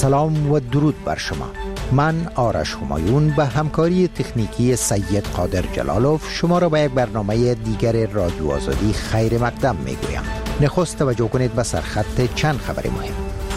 سلام و درود بر شما. من آرش همایون به همکاری تکنیکی سید قادر جلالوف شما را به یک برنامه دیگر رادیو آزادی خیر مقدم می گویم. نخست توجه کنید به سرخط چند خبر مهم.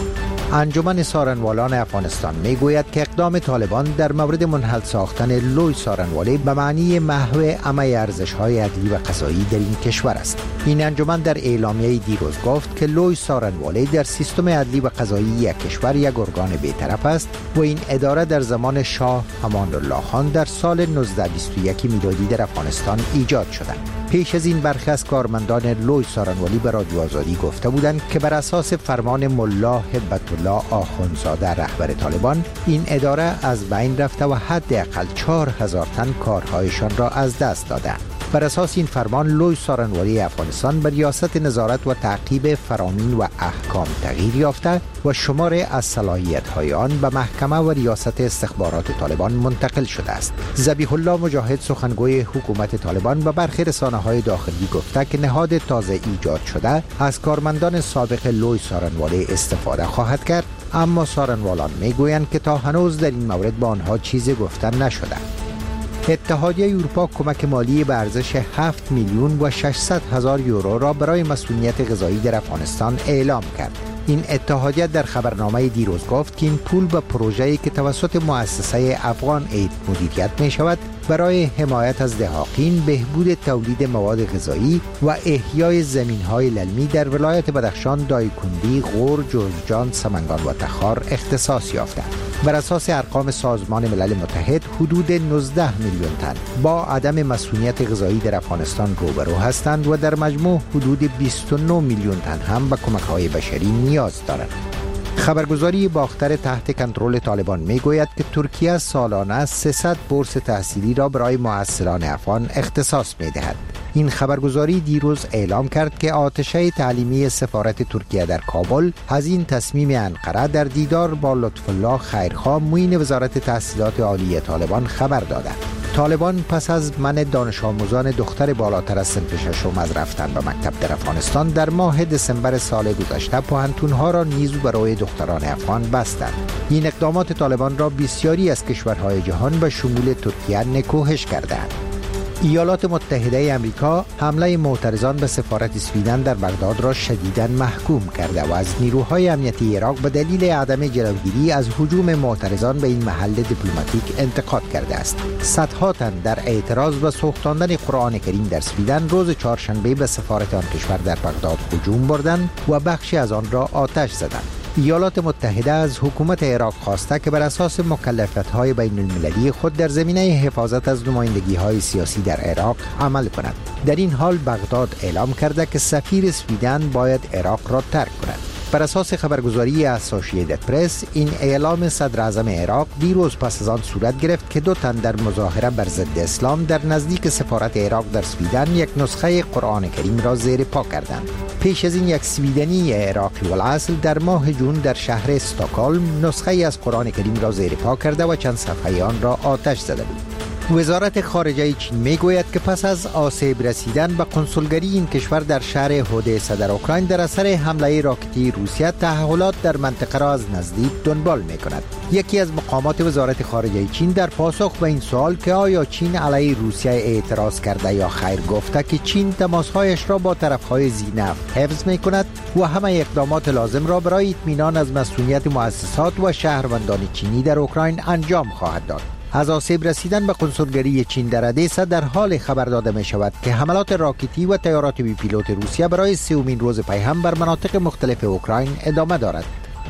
انجمن سارنوالان افغانستان می گوید که اقدام طالبان در مورد منحل ساختن لوی سارنوالی به معنی محو همه ارزش‌های عدلی و قضایی در این کشور است. این انجمن در اعلامیه دیروز گفت که لوی سارنوالی در سیستم عدلی و قضایی یک کشور یک ارگان بی‌طرف است و این اداره در زمان شاه امان الله خان در سال 1921 میلادی در افغانستان ایجاد شده. پیش از این برخی از کارمندان لوی سارنوالی به رادیو آزادی گفته بودند که بر اساس فرمان ملا هبت الله آخوندزاده رهبر طالبان این اداره از بین رفته و حداقل 4000 تن کارهایشان را از دست دادند. بر اساس این فرمان لوی سارنوالی افغانستان به ریاست نظارت و تعقیب فرامین و احکام تغییر یافته و شمار از صلاحیت‌های آن به محکمه و ریاست استخبارات طالبان منتقل شده است. ذبیح الله مجاهد سخنگوی حکومت طالبان به برخی رسانه‌های داخلی گفته که نهاد تازه ایجاد شده از کارمندان سابق لوی سارنوالی استفاده خواهد کرد، اما سارنوالان می‌گویند که تا هنوز در این مورد با آنها چیزی گفته نشده. اتحادیه اروپا کمک مالی به ارزش 7 میلیون و 600 هزار یورو را برای مسئولیت غذایی در افغانستان اعلام کرد. این اتحادیه در خبرنامه دیروز گفت که این پول به پروژه‌ای که توسط مؤسسه افغان اید مدیریت می شود برای حمایت از دهاقین، بهبود تولید مواد غذایی و احیای زمین‌های للمی در ولایت بدخشان، دایکنڈی، غور، جوزجان، سمنگان و تخار اختصاص یافته. بر اساس ارقام سازمان ملل متحد حدود 19 میلیون تن با عدم مسئولیت غذایی در افغانستان روبرو هستند و در مجموع حدود 29 میلیون تن هم به کمک‌های بشری نیاز دارند. خبرگزاری باختر تحت کنترل طالبان میگوید که ترکیه سالانه 300 بورس تحصیلی را برای معسلان افغان اختصاص می‌دهد. این خبرگزاری دیروز اعلام کرد که آتشه تعلیمی سفارت ترکیه در کابل از این تصمیم انقره در دیدار با لطف الله خیرخواه معین وزارت تحصیلات عالی طالبان خبر داده. طالبان پس از منع دانش آموزان دختر بالاتر از صنف ششم از رفتن به مکتب در افغانستان در ماه دسامبر سال گذشته پوهنتون‌ها را نیز برای دختران افغان بستند. این اقدامات طالبان را بسیاری از کشورهای جهان به شمول ترکیه نکوهش کردند. ایالات متحده آمریکا حمله معترضان به سفارت سویدن در بغداد را شدیداً محکوم کرده و از نیروهای امنیتی عراق به دلیل عدم جلوگیری از هجوم معترضان به این محل دیپلماتیک انتقاد کرده است. صدها تن در اعتراض به سوختاندن قرآن کریم در سویدن روز چهارشنبه به سفارت آن کشور در بغداد هجوم بردند و بخشی از آن را آتش زدند. ایالات متحده از حکومت عراق خواسته که بر اساس مکلفیت‌های بین‌المللی خود در زمینه حفاظت از نمایندگی‌های سیاسی در عراق عمل کند. در این حال بغداد اعلام کرده که سفیر سویدن باید عراق را ترک کند. بر اساس خبرگزاری اسوسییتد پرس این اعلام صدر اعظم عراق دیروز پس از آن صورت گرفت که 2 تن در مظاهره بر ضد اسلام در نزدیک سفارت عراق در سویدن یک نسخه قرآن کریم را زیر پا کردند. پیش از این یک سویدنی عراقی الاصل در ماه جون در شهر استکهلم نسخه از قرآن کریم را زیر پا کرده و چند صفحه آن را آتش زده بود. وزارت خارجه چین میگوید که پس از آسیب رسیدن به کنسولگری این کشور در شهر اودسا در اوکراین در اثر حمله راکتی روسیه تحولات در منطقه را از نزدیک دنبال میکند. یکی از مقامات وزارت خارجه چین در پاسخ به این سوال که آیا چین علیه روسیه اعتراض کرده یا خیر گفته که چین تماسهایش را با طرفهای ذی‌نفط حفظ میکند و همه اقدامات لازم را برای اطمینان از مسئولیت مؤسسات و شهروندان چینی در اوکراین انجام خواهد داد. از آسیب رسیدن به کنسولگری چین در اودسا در حال خبر داده می شود که حملات راکتی و طیارات بی پیلوت روسیه برای 3مین روز پی هم بر مناطق مختلف اوکراین ادامه دارد.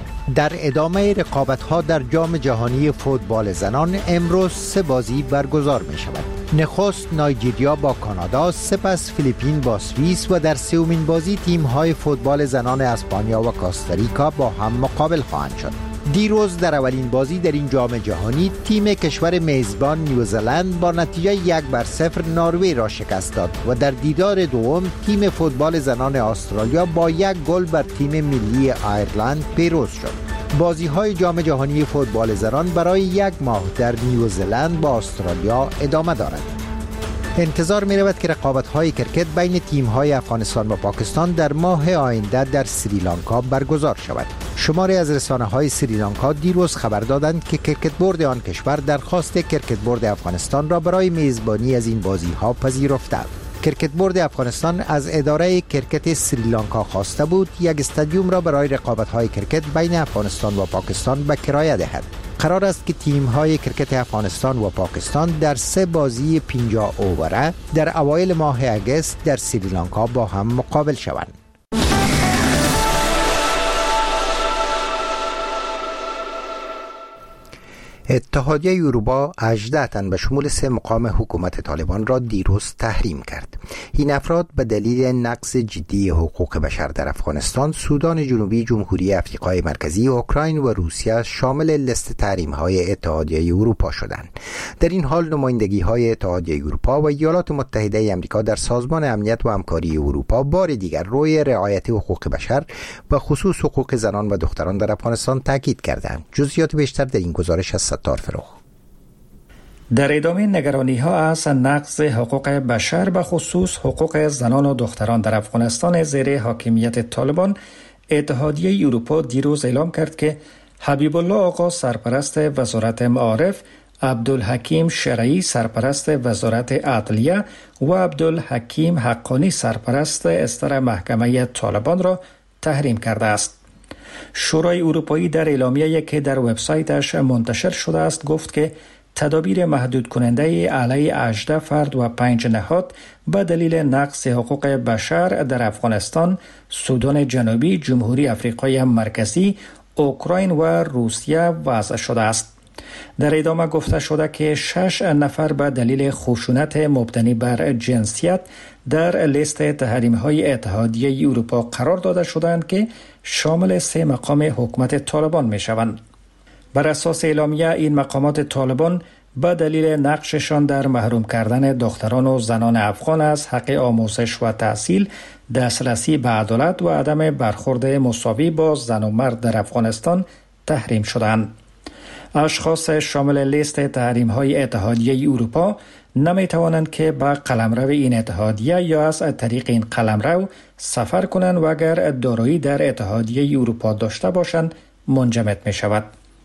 در ادامه رقابت‌ها در جام جهانی فوتبال زنان امروز 3 بازی برگزار می شود. نخست نایجریا با کانادا، سپس فیلیپین با سوئیس و در 3مین بازی تیم‌های فوتبال زنان اسپانیا و کاستاریکا با هم مقابل خواهند شد. دیروز در اولین بازی در این جام جهانی تیم کشور میزبان نیوزلند با نتیجه 1-0 نروژ را شکست داد و در دیدار دوم تیم فوتبال زنان استرالیا با 1 گل بر تیم ملی ایرلند پیروز شد. بازی‌های جام جهانی فوتبال زنان برای 1 ماه در نیوزلند با استرالیا ادامه دارد. انتظار می رود که رقابت‌های کرکت بین تیم‌های افغانستان و پاکستان در ماه آینده در سریلانکا برگزار شود. شماری از رسانه‌های سریلانکا دیروز خبر دادند که کرکت بورد آن کشور درخواست کرکت بورد افغانستان را برای میزبانی از این بازی‌ها پذیرفته. کرکت بورد افغانستان از اداره کرکت سریلانکا خواسته بود یک استادیوم را برای رقابت‌های کرکت بین افغانستان و پاکستان به کرایه دهد. قرار است که تیم‌های کرکت افغانستان و پاکستان در 3 بازی 50 اووره در اوایل ماه اگست در سریلانکا با هم مقابل شوند. اتحادیه اروپا 18 تن به شمول 3 مقام حکومت طالبان را دیروز تحریم کرد. این افراد به دلیل نقض جدی حقوق بشر در افغانستان، سودان جنوبی، جمهوری افریقای مرکزی، اوکراین و روسیه شامل لیست تحریم‌های اتحادیه اروپا شدند. در این حال نمایندگی‌های اتحادیه اروپا و ایالات متحده آمریکا در سازمان امنیت و همکاری اروپا بار دیگر روی رعایت حقوق بشر و خصوص حقوق زنان و دختران در افغانستان تاکید کردند. جزئیات بیشتر در این گزارش از در ادامه نگرانی‌ها از نقض حقوق بشر به خصوص حقوق زنان و دختران در افغانستان زیر حاکمیت طالبان، اتحادیه اروپا دیروز اعلام کرد که حبیب الله آقا سرپرست وزارت معارف، عبدالحکیم شرعی سرپرست وزارت عدلیه و عبدالحکیم حقانی سرپرست استر محکمه طالبان را تحریم کرده است. شورای اروپایی در اعلامیه‌ای که در وبسایتش منتشر شده است گفت که تدابیر محدود کننده علیه 18 فرد و 5 نهاد به دلیل نقض حقوق بشر در افغانستان، سودان جنوبی، جمهوری افریقای مرکزی، اوکراین و روسیه وضع شده است. در ادامه گفته شده که 6 نفر به دلیل خشونت مبتنی بر جنسیت در لیست تحریم‌های اتحادیه اروپا قرار داده شدند که شامل 3 مقام حکومت طالبان می‌شوند. بر اساس اعلامیه این مقامات طالبان به دلیل نقششان در محروم کردن دختران و زنان افغان از حق آموزش و تحصیل، دسترسی به عدالت و عدم برخورد مساوی با زن و مرد در افغانستان تحریم شدند. اشخاص شامل لیست تحریم‌های اتحادیه اروپا نمی توانند که به قلمرو این اتحادیه یا از طریق این قلمرو سفر کنند و اگر دارایی در اتحادیه اروپا داشته باشند منجمد می شود.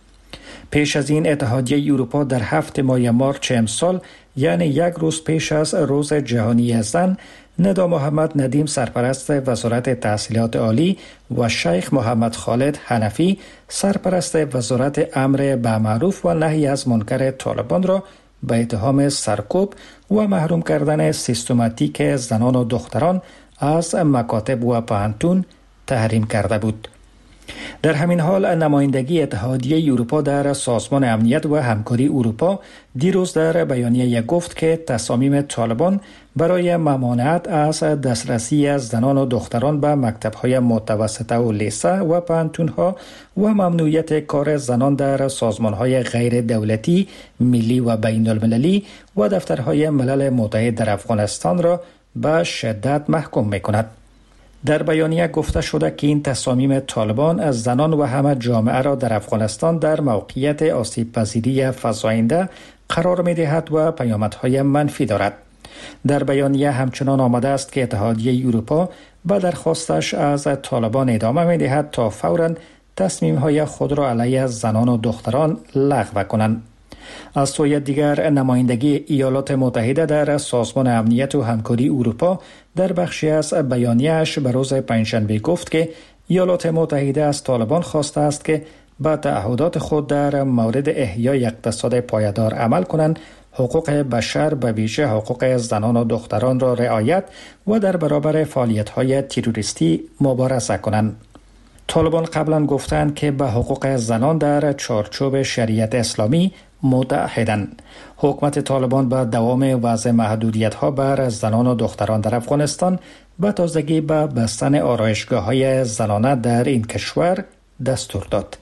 پیش از این اتحادیه اروپا در 7 ماه مارچ امسال، یعنی 1 روز پیش از روز جهانی زن، ندا محمد ندیم سرپرست وزارت تحصیلات عالی و شیخ محمد خالد حنفی سرپرست وزارت امر به معروف و نهی از منکر طالبان را به اتهام سرکوب و محروم کردن سیستماتیک زنان و دختران از مکاتب و پوهنتون تحریم کرده بود. در همین حال نمایندگی اتحادیه اروپا در سازمان امنیت و همکاری اروپا دیروز در بیانیه گفت که تصامیم طالبان برای ممانعت از دسترسی از زنان و دختران به مکتب‌های متوسطه و لیسه و پوهنتون‌ها و ممنوعیت کار زنان در سازمان‌های غیر دولتی، ملی و بین‌المللی و دفترهای ملل متحد در افغانستان را به شدت محکوم می‌کند. در بیانیه گفته شده که این تصامیم طالبان از زنان و همه جامعه را در افغانستان در موقعیت آسیب پذیری فزاینده قرار می دهد و پیامدهای منفی دارد. در بیانیه همچنان آمده است که اتحادیه اروپا به درخواستش از طالبان ادامه می دهد تا فوراً تصمیم‌های خود را علیه زنان و دختران لغو کنند. از سوی دیگر نمایندگی ایالات متحده در سازمان امنیت و همکاری اروپا در بخشی از بیانیه‌اش به روز پنجشنبه گفت که ایالات متحده از طالبان خواسته است که به تعهدات خود در مورد احیای اقتصاد پایدار عمل کنند، حقوق بشر به ویژه حقوق زنان و دختران را رعایت و در برابر فعالیت‌های تروریستی مبارزه کنند. طالبان قبلا گفتند که به حقوق زنان در چارچوب شریعت اسلامی متعهدند. حکومت طالبان به دوام وضع محدودیت‌ها بر زنان و دختران در افغانستان به تازگی به بستن آرایشگاه‌های زنانه در این کشور دستور داد.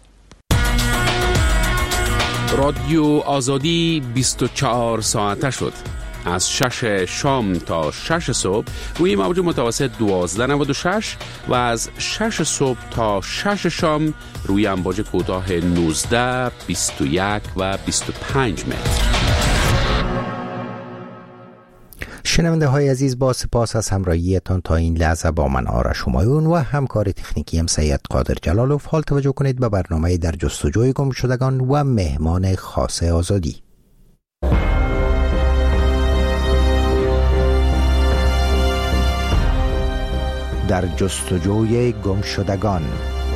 رادیو آزادی 24 ساعته شد. از 6 شام تا 6 صبح روی موج متوسط 1296 و از 6 صبح تا 6 شام روی امواج کوتاه 19، 21 و 25 متر. شنونده های عزیز، با سپاس از همراهیتان تا این لحظه با من آرش همایون و همکار تکنیکیم سید قادر جلالوف. حال توجه کنید به برنامه در جستجوی گم شدگان و مهمان خاص آزادی. در جستجوی گم شدگان.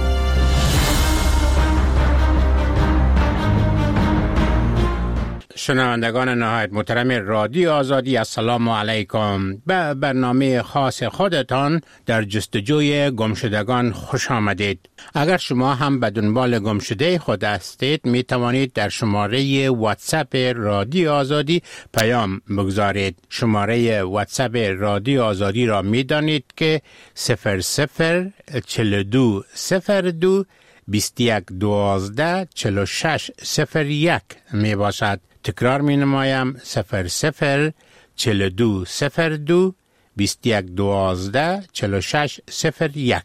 شنوندگان نهایت محترم رادیو آزادی، السلام علیکم. به برنامه خاص خودتان در جستجوی گمشدگان خوش آمدید. اگر شما هم به دنبال گمشده خود هستید، می توانید در شماره واتساپ رادیو آزادی پیام بگذارید. شماره واتساپ رادیو آزادی را می دانید که 004202 2112 4601 می باشد. تکرار می نمایم 004202 2112 4601.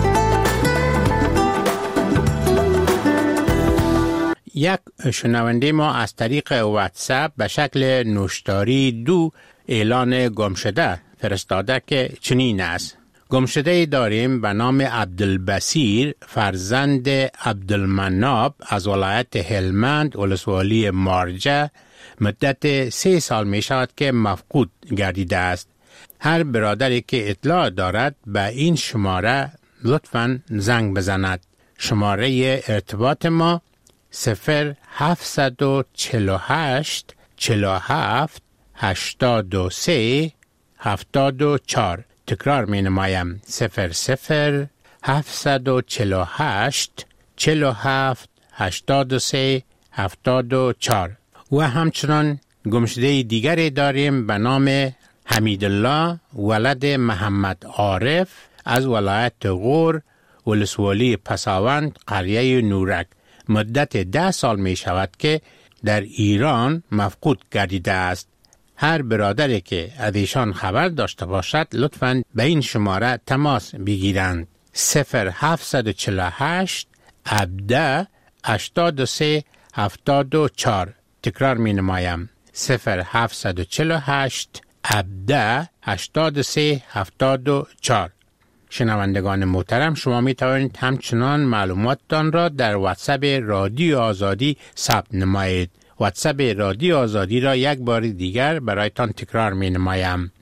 یک شنونده ما از طریق واتساپ به شکل نوشتاری 2 اعلان گمشده فرستاده که چنین است: گمشده داریم به نام عبدالبصیر فرزند عبدالمناب از ولایت هلمند ولسوالی مارجه. مدت 3 سال می شود که مفقود گردیده است. هر برادری که اطلاع دارد به این شماره لطفاً زنگ بزند. شماره ارتباط ما 0748 47 83 74. تکرار می نمایم 0748 47 83 74. و همچنان گمشده دیگری داریم به نام حمیدالله ولد محمد عارف از ولایت غور ولسوالی پساوند قریه نورک. مدت 10 سال می شود که در ایران مفقود گردیده است. هر برادری که از ایشان خبر داشته باشد لطفاً به این شماره تماس بگیرند. 0748 17 83 74. تکرار می نمایم 0748 17 83 74. شنوندگان محترم، شما می توانید همچنان معلوماتتان را در واتساپ رادیو آزادی ثبت نمایید. واتساپ رادیو آزادی را یک بار دیگر برایتان تکرار می نمایم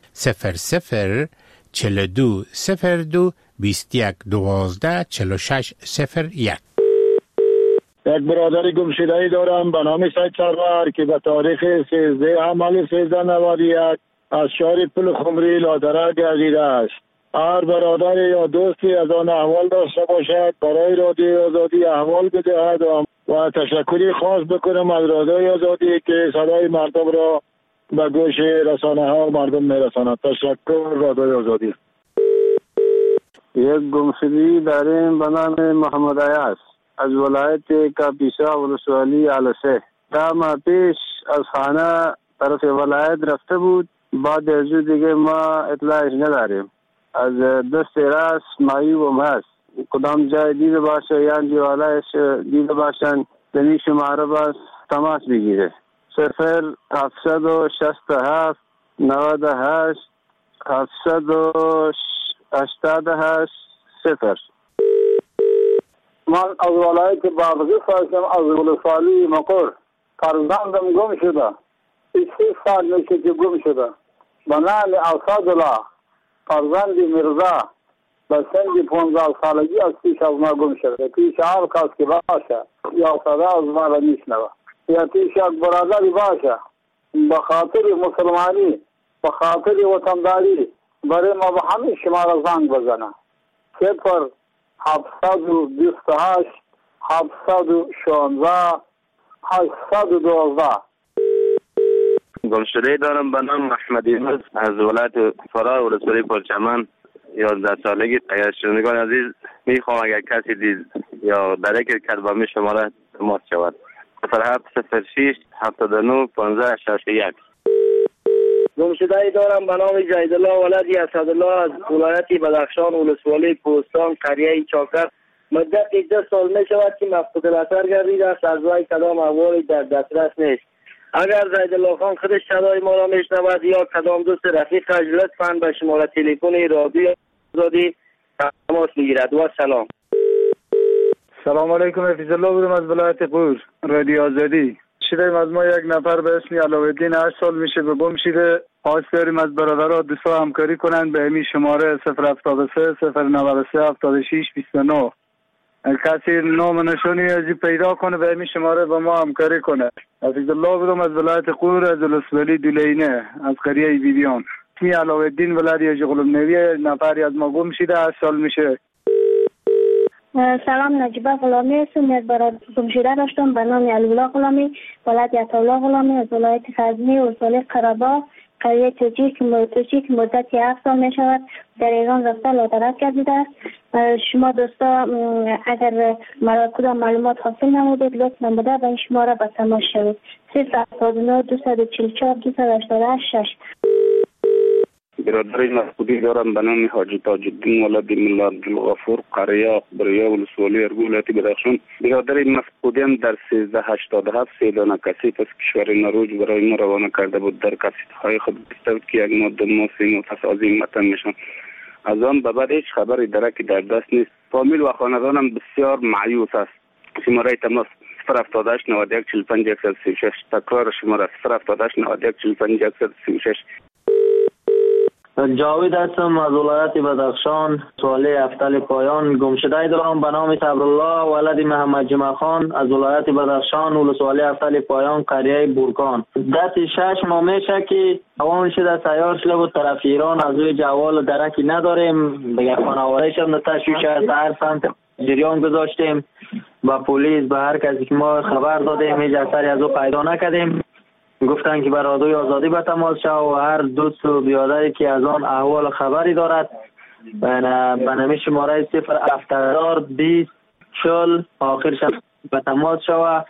004202 2112 4601. یک برادر گمشده‌ای دارم به نام سید سرور که به تاریخ 13/1391 از شهر پل خمری لادره گردیده است. هر برادر یا دوستی از آن احوال داشته باشد برای رادیو آزادی احوال بدهد و تشکری خاص بکنم از رادیو آزادی که صدای مردم را به گوش رسانه ها مردم میرساند. تشکر رادیو آزادی. یک گمشدگی داریم به نام محمد عیاض از ولایت کاپیسا ولسوالی علسه. 10 ماه پیش از خانه طرف ولایت رفته بود. بعد از دیگه ما اطلاعش نداریم. از دست راست معیوب هست. کدام جای دیده باشه یا دیوالایش دیده باشن دنی شماره باز تماس بگیره. 0767 98 788 0. من از ولایت بادغیس هستم، از ولسوالی مقر. فرزندم گم شده. 3 سال میشه که گم شده. به نام اسدالله فرزند مرزا به سن 15 سالگی از پیش از ما گم شده. پیش هر کس که باشه یا صدا از ما را میشنوه یا پیش یک برادری باشه به خاطر مسلمانی به خاطر وطنداری برای ما به همین شماره زنگ بزنه. 0728 716 812. گمشده دارم به نام احمد یونس از ولایت فرا ولسوالی پرچمن. 11 سالگی. اگر شنوندگان عزیز میخوام اگر کسی دید یا درک کرد با می شماره تماس شود 0706 79 15 61. گمشده‌ای دارم به نام جیدالله ولدی اسدالله از ولایت بدخشان ولسوالی کوهستان قریه چاکر. مدت 10 سال می شود که مفقود الاثر گردیده است. از وی کدام احوالی در دسترس نیست. اگر زیدالله خان خودش صدای ما را میشنود یا کدام دوست رفیقش لطفاً به شماره تلفن رادیو آزادی تماس بگیرد. و سلام. سلام علیکم. حفیظ الله بودم از ولایت غور، رادیو آزادی. شیریم از ما یک نفر به اسم علاءالدین 8 سال میشه به گم شده. خواست داریم از برادرها دوستا همکاری کنند به همین شماره 073 093 76 29. کسی نام نشانی ازی پیدا کنه به همین شماره با ما همکاری کنه. حفیظ الله بودم از ولایت غور، از الاسولی دولینه، از قریه بیبیان. اسمی علاءالدین ولایت جغلم نویه. نفری از ما گم شده 8 سال میشه. سلام، نجیبه غلامی هستم. یک برای گمشده داشتم به نام علی‌الله غلامی، ولایت عطاالله غلامی، از ولایت غزنی ولسوالی قره‌باغ، قریه توجی که مدتی 7 سال می شود در ایران رفته لادرک گردیده است. شما دوستا اگر مرا کدام معلومات حاصل نمودید لطف نموده به این شماره به تماس شوید. 079 244 288. برادر مسعودی دارم به نام حاجی تاج الدین ولد ملا عبدالغفور، قریه بریا ولسوالی ارگو، ولایت بدخشان. برادر مسعودی هم در 1387 3 دانه کسیف از کشور نروژ برای ما روانه کرده بود. در کسیف‌های خود گفته بود که یک ماده ما 3 نفس از این وطن میشن. از آن به بعد هیچ خبری درکی در دست نیست. فامیل و خاندانم بسیار مایوس است. شماره تماس 078 91 45 136. تکرار شماره 078 91 45 136. جاوید هستم از ولایت بدخشان، سوالی افتل پایان. گمشده دارم به نام صبرالله ولد محمد جمع خان از ولایت بدخشان، ولسوالی افتل پایان، قریه بورکان. دست 6 ماه میشه که روان شده سیار شده بود طرف ایران. از روی جوال درکی نداریم. دیگه خانواده‌اش هم تشویش از هر سمت جریان گذاشتیم. با پلیس به هر کسی که ما خبر دادیم هیچ اثری از او پیدا نکردیم. گفتن که بر رادیوی آزادی به تماس شو و هر دوست و بیادری که از آن احوال خبری دارد به نمی شماره 070 20 40 آخرش به تماس شو.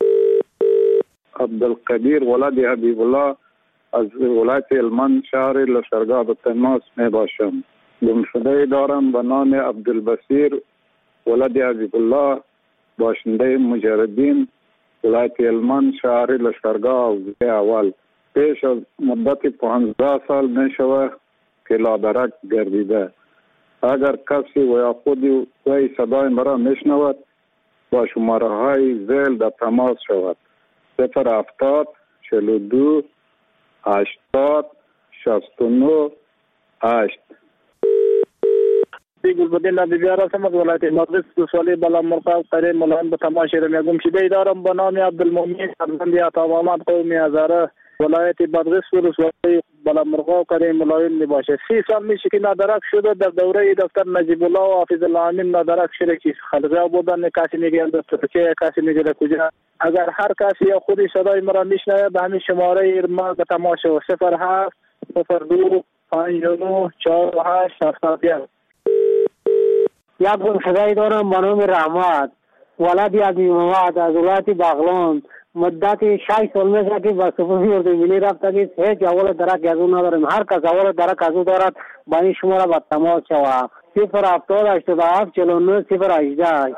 عبدالقدیر ولد حبیب الله از ولایت هلمند شهر لشکرگاه به تماس می باشم. گمشده دارم به نام عبدالبصیر ولد حبیب الله، باشنده مجردین، ولایت هلمند شهر لشکرگاه حوزه اول. پیش از مدت 15 سال می شود که لادرک گردیده. اگر کسی و یا خودی وی صدای مرا می شنود با شماره های زیل در تماس شود. 070 42 80 69 8. گلبدین نبیار هستم از ولایت مدرس سوالی بالا مرقاب قریه ملایم به تماشای رمیگم شده دارم به نام عبدالمومین فرزند عطا محمد قومی هزاره، ولایت مدرس سوالی بالا مرقاب قریه ملایم می باشه. 30 سال میشه که نادرک شده. در دوره دکتر نجیب الله و حافظ الله امین نادرک شده که خلقه بودن. کسی میگه در ترکیه، کسی میگه کجا. اگر هر کسی یا خودی صدای مرا میشنوه به همین شماره ما به تماشا 07 02 59 48 71. یک گمشده دارم به نام رحمت ولد عبی محمد از ولایت بغلان. مدت 6 سال میشه که به سپاه اردو ملی رفته که هیچ اول درک از او نداریم. هر کس اول درک از او دارد با این شماره به تماس شود. 070 87 49 018.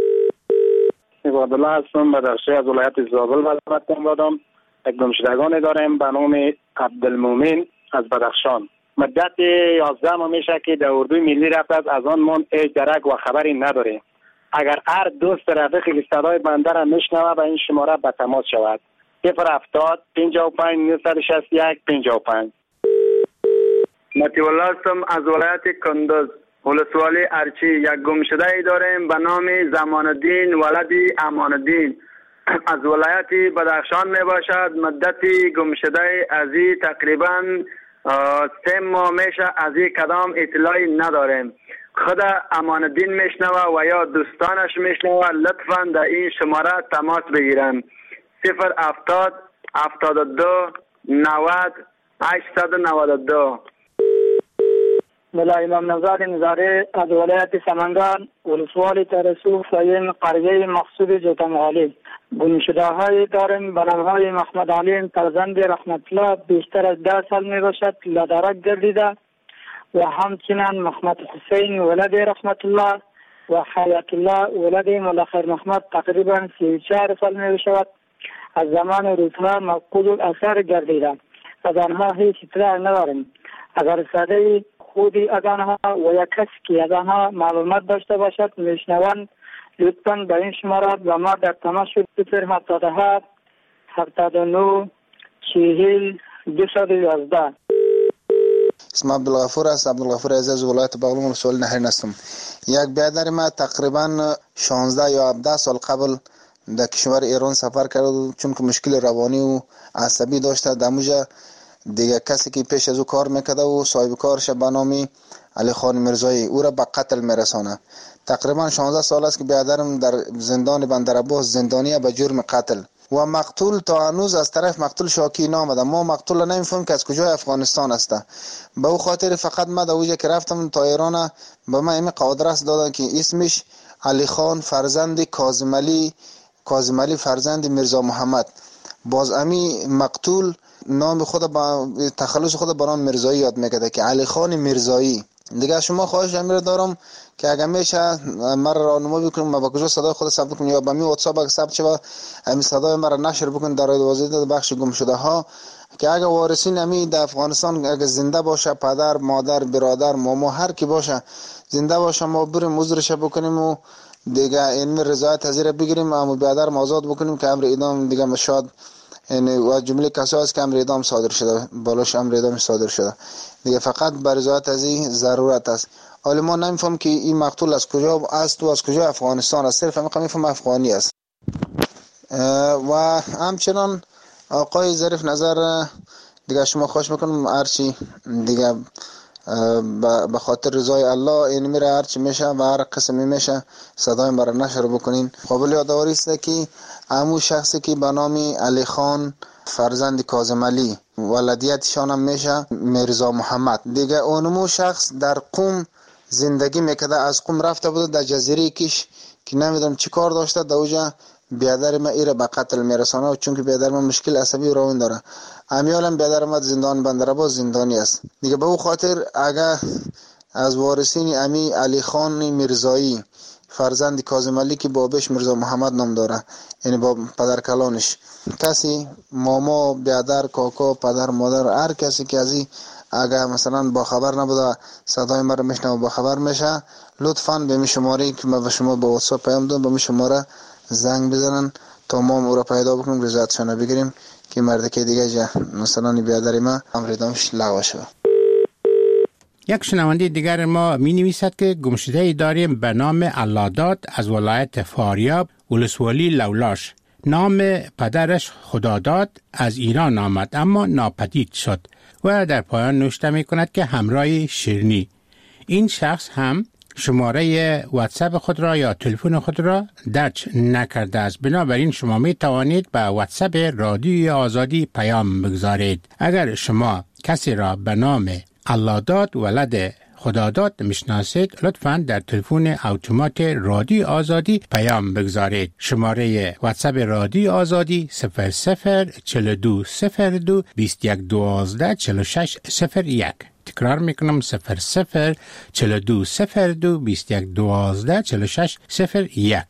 عبدالله هستم بدخشی از ولایت زابل وزارت دارم. یک گمشدگان داریم به نام عبدالمومین از بدخشان. مدت 11 ماه میشه که در اردوی ملی رفته از آن من هیچ درک و خبری نداریم. اگر هر دوست رفیقی که صدای بنده را میشنوه به این شماره به تماس شود. 070 55 961 55. مطیع الله هستم از ولایت کندز، ولسوالی ارچی. یک گمشده ای داریم به نام زمان الدین ولدی امان الدین از ولایت بدخشان می باشد. مدتی گمشده ازی تقریبا 3 ماه میشه. از این کدام اطلاعی نداریم. خود امان الدین میشنوه و یا دوستانش میشنوه لطفا در این شماره تماس بگیرن. 070 72 90 892. ملا امام نزاد نظاره از ولایت سمنگان، ولسوالی ترسو فایم قریه مقصود جوتمغالی. گمشده های داریم به نام های محمد علی فرزند رحمت الله، بیشتر از 10 سال می باشد لادرک گردیده. و همچنین محمد حسین ولد رحمت الله و حیات الله ولد ملا خیر محمد تقریبا 34 سال می شود. از زمان روزها مفقود الاثر گردیده. از آنها هیچ اطلاع نداریم. اگر صدای خودی از آنها و یا کسی که از آنها معلومات داشته باشد میشنوند لطفاً به این شماره و ما در تماس شد 077 79 40 211. اسم عبدالغفور است. عبدالغفور عزیز ولایت بغلان ولسوالی نهرین هستم. یک برادر ما تقریبا 16 یا 17 سال قبل در کشور ایران سفر کرد چون که مشکل روانی و عصبی داشته. دموجه دیگه کسی که پیش از او کار میکرده و صاحب کارش به نام علی خان میرزایی او را به قتل میرسانه. تقریبا 16 سال است که برادرم در زندان بندرعباس زندانی به جرم قتل و مقتول تا هنوز از طرف مقتول شاکی نامده. ما مقتول نمیفهمیم که از کجای افغانستان است. به او خاطر فقط ما در اوجه که رفتم تا ایران به من این قادرس دادن که اسمش علی خان فرزند کاظم علی فرزند میرزا محمد. باز امی مقتول نام خود با تخلص خود به نام میرزایی یاد میکرده که علی خان میرزایی. دیگه شما خواهش امیر دارم که اگر میشه مرا راهنمایی بکنید ما با کجا صدای خود ثبت کنم یا با می واتساپ اگه ثبت شه همین صدای مرا نشر بکنید در رادیو آزادی بخش گم شده ها که اگه وارثین امی در افغانستان اگه زنده باشه پدر مادر برادر ماما هر کی باشه زنده باشه ما بریم عذرش بکنیم و دیگه این رضایت از زیر بگیریم اما برادر آزاد بکنیم که امر اعدام دیگه مشاد یعنی و جمله کسایی است که امر اعدام صادر شده بالاش امر اعدام صادر شده دیگه فقط بر رضایت از این ضرورت است. حالا ما نمیفهم که این مقتول از کجا است و از کجا افغانستان است. صرف میفهم افغانی است. و همچنان آقای ظریف نظر دیگه شما خواهش میکنم هرچی دیگه به خاطر رضای الله این میره هرچی میشه و هر قسمی میشه صدای مرا نشر بکنین. قابل یادآوری است که همون شخصی که به نام علی خان فرزند کاظم علی ولادیتشان هم میشه میرزا محمد دیگه اونمو شخص در قم زندگی میکرده از قم رفته بوده در جزیره کش که نمیدونم چی کار داشته در اوجا بیادر ما ایره به قتل میرسانه و چون که بیادر ما مشکل عصبی و روان داره امیالم بیادر ما زندان بندرعباس زندانی است دیگه به او خاطر اگه از وارثین امی علی خان میرزایی فرزند کاظم علی که بابش میرزا محمد نام داره یعنی با پدر کلانش کسی ماما بیادر کاکا پدر مادر هر کسی که ازی اگه مثلا با خبر نبوده صدای ما رو میشنوه با خبر میشه لطفاً به می شماره که ما به شما با واتساپ پیام دادم به می شماره زنگ بزنن تا ما او را پیدا بکنیم رضایتشان بگیریم که مردکی دیگه مثلا بیادر ما امر اعدامش لغو شود. یک شنونده دیگر ما می نویسد که گمشده داریم به نام اللهداد از ولایت فاریاب ولسوالی لولاش. نام پدرش خداداد از ایران آمد اما ناپدید شد و در پایان نوشته می کند که همراه شیرنی. این شخص هم شماره واتساپ خود را یا تلفن خود را درج نکرده است. بنابراین شما می توانید به واتساپ رادیو آزادی پیام بگذارید. اگر شما کسی را به نام اللهداد ولد خداداد میشناسید لطفاً در تلفن اتومات رادیو آزادی پیام بگذارید. شماره واتساپ رادیو آزادی 004202 2112 4601. تکرار میکنم 004202 2112 4601.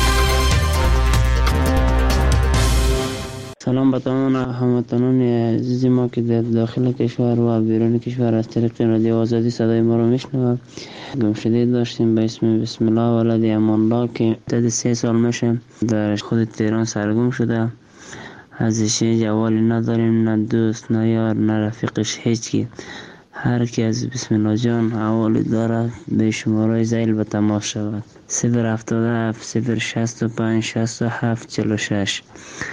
سلام به تمام هموطنان عزیز ما که در داخل کشور و بیرون کشور از طریق رادیو آزادی صدای ما رو میشنوند. گمشده داشتیم به اسم بسم الله ولد امان الله که مدت 3 سال میشه در خود تهران سرگم شده. ازش جوالی نداریم، نه دوست نه یار نه رفیقش، هیچکی. هر کی از بسم الله جان حوالی داره به شماره زیل به تماس شود. 077 065 67 46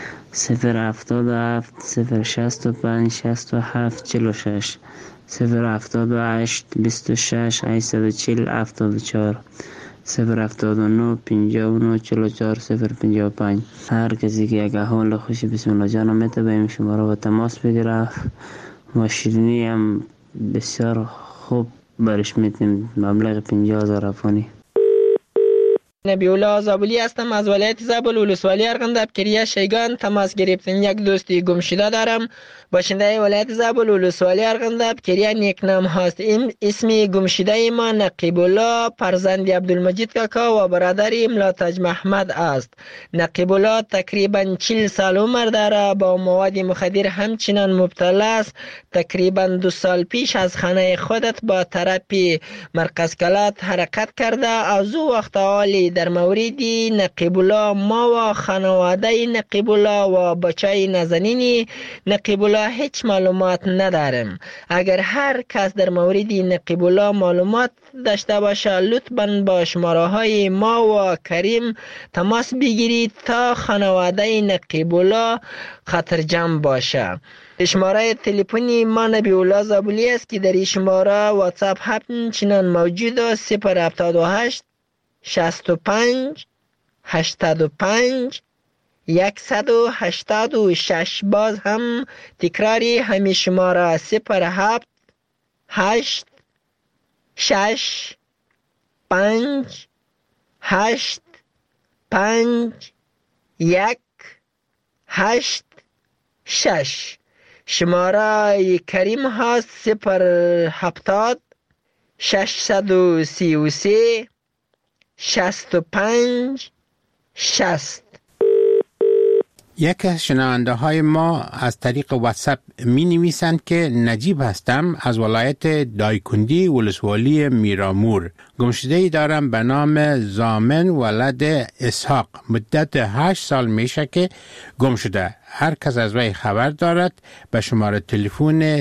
077 065 67 46 078 26 840 74 079 59 44 055. هر کسی که اگه حال خوشی بسم الله جان میته به این شماره با تماس بگیره و شیرینی هم بسیار خوب برش میتیم مبلغ 50,000 افغانی. نبی‌الله زابلی هستم از ولایت زابل ولسوالی ارغنداب کریه شیگان تماس گرفتن. یک دوستی گم شده دارم، باشنده ولایت زابل ولسوالی ارغنداب کریه نیکنام هست. اسم گم شده ما نقیب الله فرزند عبدالمجید کاکا و برادر ملاتج محمد است. نقیب الله تقریبا 40 سال عمر داره، با مواد مخدر همچنان مبتلا است. تقریبا 2 سال پیش از خانه خودت با طرف مرکز کلات حرکت کرده. از او وقت حالی در مورد نقیب الله ما و خانواده نقیب الله و بچه نازنین نقیب الله هیچ معلومات نداریم. اگر هر کس در مورد نقیب الله معلومات داشته باشه لطفاً با شماره های ما و کریم تماس بگیرید تا خانواده نقیب الله خطرجم باشه. شماره تلفنی ما نبی‌الله زابلی است که در این شماره واتساپ همچنان موجود است. 078 65 85 186. باز هم تکراری همین شماره 07 8 6 5 8 5 1 8 6. شماره کریم هست 070 633 65 60. یکی از شنونده های ما از طریق واتساپ می نویسند که نجیب هستم از ولایت دایکندی ولسوالی میرامور. گمشده‌ای دارم به نام زامن ولد اسحاق. مدت 8 سال میشه که گم شده. هر کس از وی خبر دارد به شماره تلفن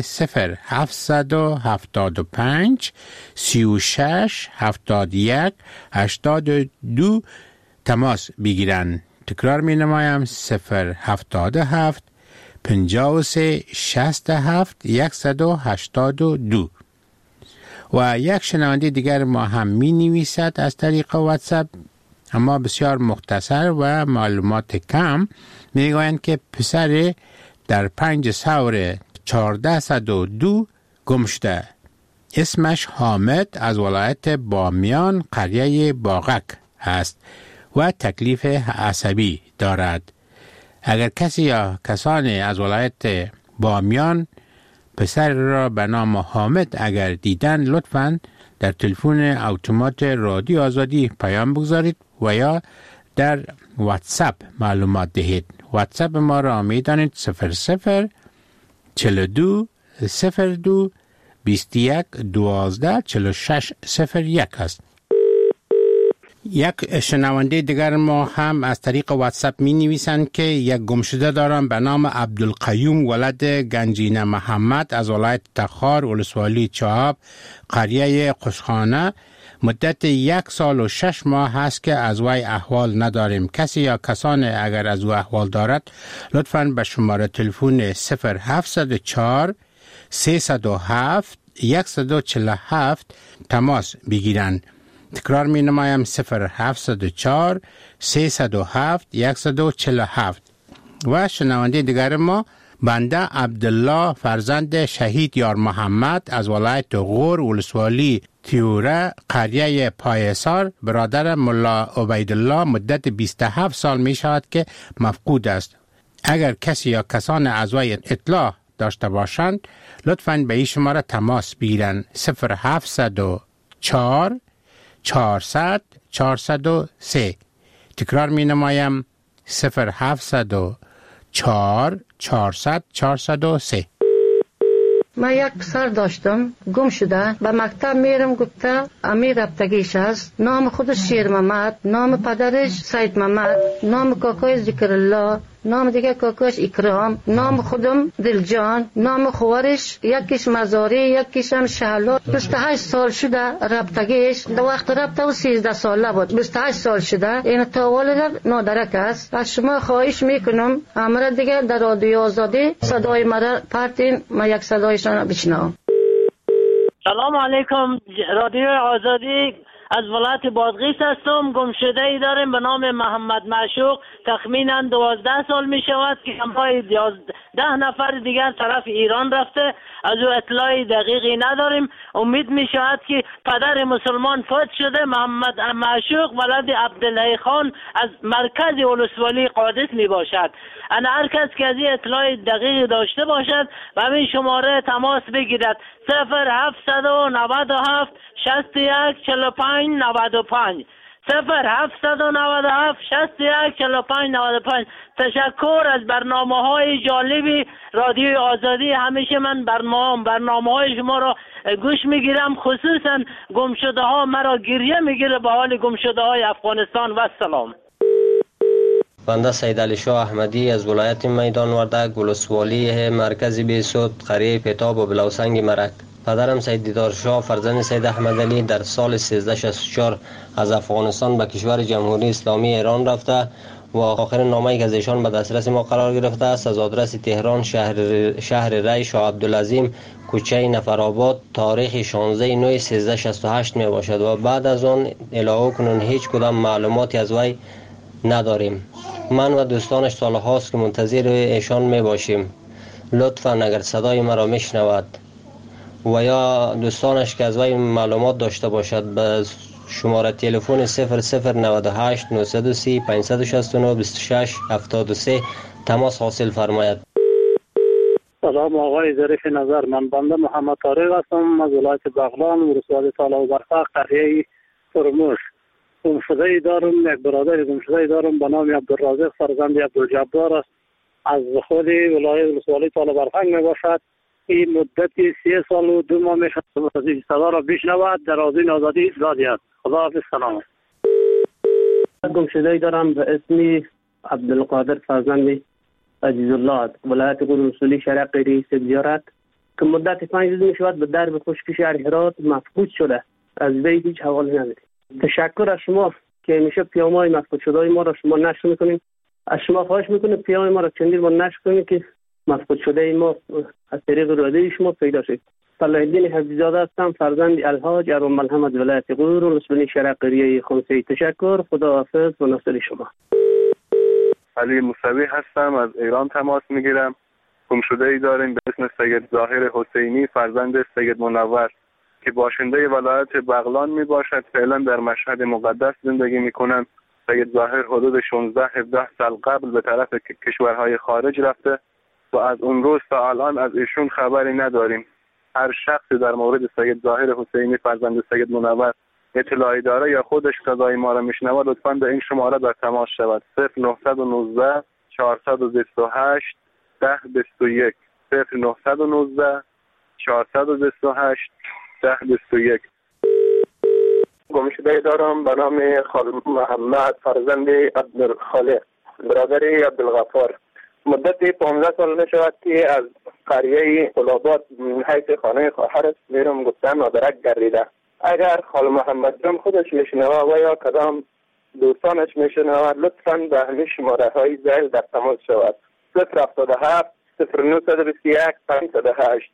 0775 36 71 82 تماس بگیرند. تکرار می نمایم 077 53 67 182. و یک شنونده دیگر ما هم می نویسد از طریق واتساپ، اما بسیار مختصر و معلومات کم. می گویند که پسر در 5 سور 1402 گم شده. اسمش حامد از ولایت بامیان قریه باغک است و تکلیف عصبی دارد. اگر کسی یا کسانی از ولایت بامیان پسر را به نام حامد اگر دیدن لطفاً در تلفن اتومات رادیو آزادی پیام بگذارید و یا در واتساپ معلومات دهید. واتساپ ما را میدانید 00 42 02 21 12 46 01 است. یک شنونده دیگر ما هم از طریق واتساپ می نویسند که یک گمشده دارم به نام عبدالقیوم ولد گنجینه محمد از ولایت تخار ولسوالی چهاب قریه قشخانه. مدت 1 سال و 6 ماه هست که از وی احوال نداریم. کسی یا کسان اگر از او احوال دارد لطفاً به شماره تلفن 0704 307 147 تماس بگیرند. تکرار می نمایم 0704 307 147. و شنونده دیگر ما بنده عبدالله فرزند شهید یار محمد از ولایت غور ولسوالی تیوره قریه پایسار برادر ملا عبیدالله مدت 27 سال می شود که مفقود است. اگر کسی یا کسان از وی اطلاع داشته باشند لطفاً به این شماره تماس بگیرند. 0704 400 403. تکرار می نمایم 0704 400 403. من یک پسر داشتم گم شده. به مکتب میرم گفته امیر رفتگیش است. نام خودش شیر محمد، نام پدرش سید محمد، نام کاکایش ذکر الله، نام دیگه کاکاش اکرام، نام خودم دلجان، نام خوارش یکیش مزاری یکیش هم شهلا. 28 سال شده رفتگیش. در وقت رفته و 13 ساله بود. 28 سال شده. این تا والد نادرک است. از شما خواهش میکنم امر دیگه در رادیو آزادی صدای مرا پرتین، ما یک صدایشان بشنوم. سلام علیکم. رادیو آزادی از ولایت بادغیس هستم. گمشده ای داریم به نام محمد معشوق. تخمینا 12 سال می شود که همراه 10 نفر دیگر طرف ایران رفته. از او اطلاع دقیقی نداریم. امید می شود که پدر مسلمان فوت شده، محمد معشوق ولد عبدالله خان از مرکز ولسوالی قادس می باشد. انا هر کس که از این اطلاع دقیقی داشته باشد و همین شماره تماس بگیرد 0797 61 45 95 0797 61 45 95. تشکر از برنامه‌های جالبی رادیو آزادی. همیشه من برنامه‌های شما را گوش میگیرم، خصوصا گمشده ها مرا گریه میگیره به حال گمشده های افغانستان. و سلام. بنده سید علی شاه احمدی از ولایت میدان وردک، ولسوالی مرکز بیسود، قریه پیتاب و بلوسنگ مرک. پدرم سید دیدار شاه فرزند سید احمد علی در سال 1364 از افغانستان به کشور جمهوری اسلامی ایران رفته و آخرین نامه‌ای که از ایشان به دسترس ما قرار گرفته است از آدرس تهران شهر ری شاه عبدالعظیم کوچه نفرآباد تاریخ 16/9/1368 می باشد و بعد از آن الهو کنون هیچ کدام معلوماتی از وی نداریم. من و دوستانش سالهاست که منتظر ایشان می باشیم. لطفاً اگر صدای مرا میشنود و یا دوستانش که از وی معلومات داشته باشد به شماره تلفن 0098 930 569 26 73 تماس حاصل فرماید. سلام آقای ظریف نظر، من بنده محمد طارق هستم از ولایت بغلان، ولسوالی طالع و برفق، قریه ترموش. گمشده‌ای دارم، یک برادر گمشده‌ای دارم به نام عبدالرازق فرزند عبدالجبار است. از خود ولسوالی طالع و برفق می باشد. این مدتی 3 سال و 2 ماه می شود صدا را بشنود. در آذین آزادی زادی است. خدا حافظ. سلام. گمشده‌ای دارم به اسم عبدالقادر فرزند عزیز الله، ولایت ولسوالی شرق قریه سبزیارت که مدت 5 روز می شود به درب خشکی شهر هرات مفقود شده. از وی هیچ حوالی نداریم. تشکر از شما که همیشه پیام‌های مفقود شده ما را شما نشر میکنیم. از شما خواهش میکنیم پیام ما را چندین بار نشر کنید که مفقود شده ما از طریق رادیوی شما پیدا شد. صلاح الدین حفیظ‌زاده هستم، فرزند الحاج ارم محمد ولایت غور ولسوالی شرق قریه خمسی. تشکر. خدا حافظ و ناصر شما. علی موسوی هستم، از ایران تماس میگیرم. گمشده‌ای داریم به اسم سید ظاهر حسینی فرزند سید منور که باشنده ولایت بغلان می باشد. فعلا در مشهد مقدس زندگی می کنند. سید ظاهر حدود 16-17 سال قبل به طرف کشورهای خارج رفته و از اون روز تا الان از ایشون خبری نداریم. هر شخصی در مورد سید ظاهر حسینی فرزند سید منور اطلاعی داره یا خودش صدای ما را میشنوه لطفاً به این شماره در تماس شود. 0919 428 1021 0919 428 1021. گمشده‌ای دارم به نام خال محمد فرزند عبدالخالق برادر عبدالغفار. مدت 15 سال می شود که از قریه قلابات حیث خانه خواهرش میرم گفتن مدرک گردیده. اگر خال محمد جان خودش میشنوه و یا کدام دوستانش میشنوه لطفاً به همین شماره های ذیل در تماس شود. 077 0921 508.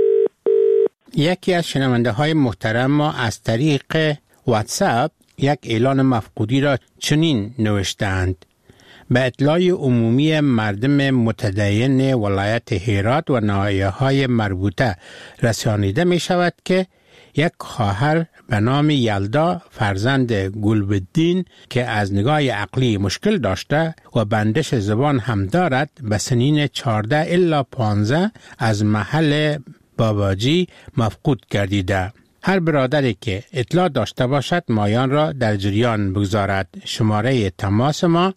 یکی از شنونده های محترم ما از طریق واتساپ یک اعلان مفقودی را چنین نوشتند: به اطلاع عمومی مردم متدین ولایت هرات و ناحیه‌های مربوطه رسانیده می شود که یک خواهر به نام یلدا فرزند گلبدین که از نگاه عقلی مشکل داشته و بندش زبان هم دارد به سنین 14 الی 15 از محل باباجی مفقود گردیده. هر برادری که اطلاع داشته باشد مایان را در جریان بگذارد. شماره تماس ما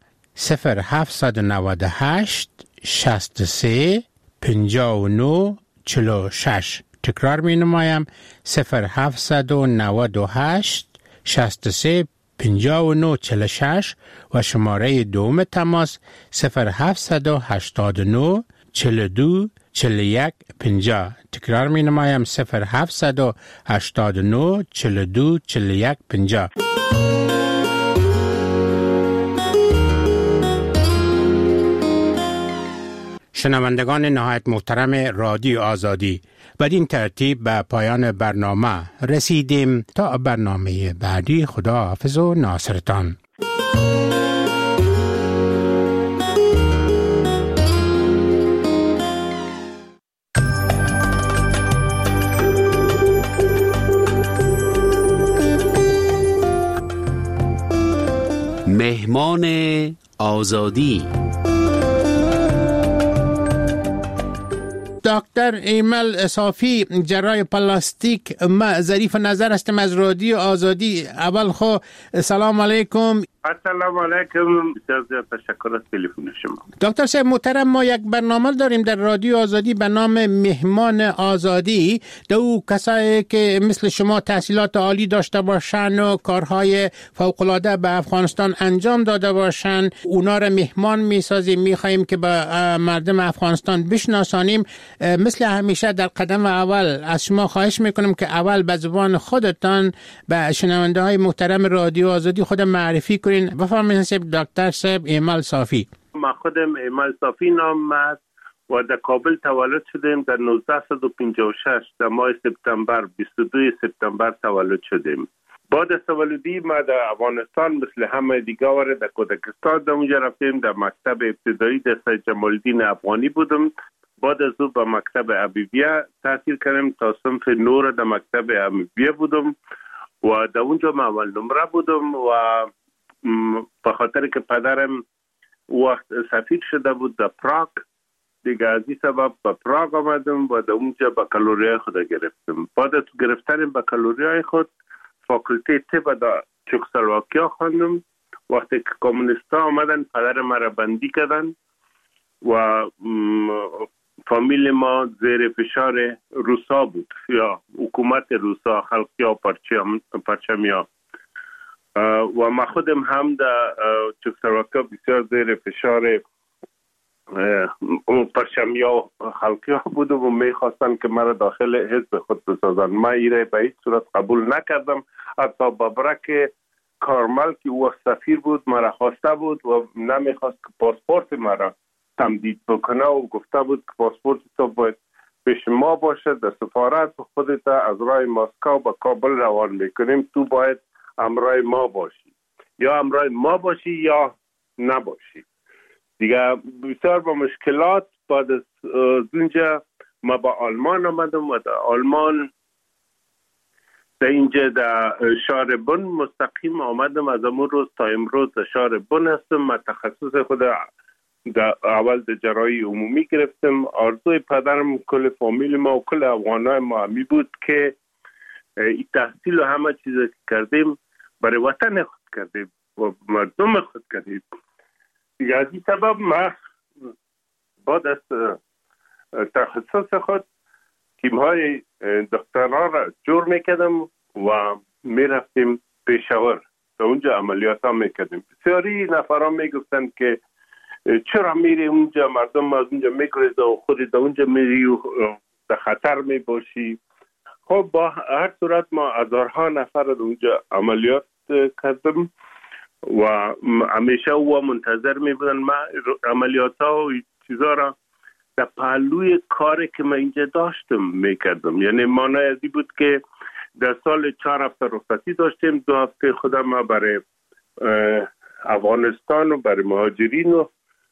0798 63 59 46. تکرار می نمایم 0798 63 59 46 و شماره دوم تماس 0789 42 41 50. تکرار می نمایم 0789 42 41 50. شنوندگان نهایت محترم رادیو آزادی، بدین ترتیب به پایان برنامه رسیدیم. تا برنامه بعدی خدا حافظ و ناصرتان. مهمان آزادی. دکتر ایمل صافی، جراح پلاستیک. ما ظریف نظر هستم از رادیو آزادی. اول خو سلام علیکم. السلام علیکم. بسیار تشکر از تلفن شما. دکتر صاحب محترم، ما یک برنامه داریم در رادیو آزادی به نام مهمان آزادی. دو کسایی که مثل شما تحصیلات عالی داشته باشن و کارهای فوق‌العاده به افغانستان انجام داده باشن، اونا را مهمان میسازیم. میخواییم که با مردم افغانستان بشناسانیم. مثل همیشه در قدم اول از شما خواهش میکنم که اول به زبان خودتان به شنونده های محترم رادیو آزادی خود معرفی کنین. بفرمایید دکتر صاحب ایمل صافی. ما خودم ایمل صافی نام است و در کابل تولد شدیم. در 1956 در ماه سپتامبر 22 سپتامبر تولد شدیم. بعد از تولدی ما در افغانستان مثل همه دیگر در کودکستان در اونجا رفتیم. در مکتب ابتدایی در سید جمال الدین افغانی بودم. بعد از او به مکتب حبیبیه تحصیل کردم تا صنف نور در مکتب حبیبیه بودم و در اونجا من اول نمره بودم و به خاطر که پدرم وقت سفیر شده بود در پراگ، دیگه از این سبب به پراگ آمدم و در اونجا بکالوریای خود گرفتم. بعد از گرفتن بکالوریای خود فاکولته طب در چکسلواکیا خواندم. وقتی که کمونیستا آمدن پدر مرا بندی کردن و فامیل ما زیر فشار روسا بود، یا حکومت روسا، خلقیا پرچمیا، و ما خودم هم در چکسلواکیا بسیار زیر فشار پرچمیا خلقیا بودم و میخواستن که مرا داخل حزب خود بسازن. ما ایره به هیچ صورت قبول نکردم. حتی بابرک کارمل که او سفیر بود مرا خواسته بود و نمیخواست که پاسپورت مرا تمدید بکنه و گفته بود که پاسپورت تو باید پیش ما باشه. در سفارت خودت از راه مسکو به کابل روان میکنیم، تو باید همراه ما باشی، یا همراه ما باشی یا نباشی. دیگه بسیار با مشکلات بعد از اونجا ما با آلمان آمدم و در آلمان در اینجا در شهر بن مستقیم آمدم. از امون روز تا امروز در شهر بن هستم. من تخصص خود در اول در جراحی عمومی گرفتم. آرزوی پدرم، کل فامیل ما و کل افغانای ما همی بود که این تحصیل و همه چیز که کردیم برای وطن خود کردیم و مردم خود کردیم. دیگه از این سبب ما بعد از تخصص خود تیم‌های دکترا را جور میکردم و میرفتیم پیشاور، در اونجا عملیات ها میکردیم. بسیاری نفران میگفتن که چرا میری اونجا، مردم از اونجا میگریزه و خودی در اونجا میری و در خطر میباشی. خب با هر صورت ما هزارها نفر در اونجا عملیات کردم و همیشه او منتظر میبودن. ما عملیات ها و چیزا را در پهلوی کاری که من اینجا داشتم میکردم. یعنی معنی ازی بود که در سال 4 هفته رخصتی داشتیم، 2 هفته خودم برای افغانستان و برای مهاجرین و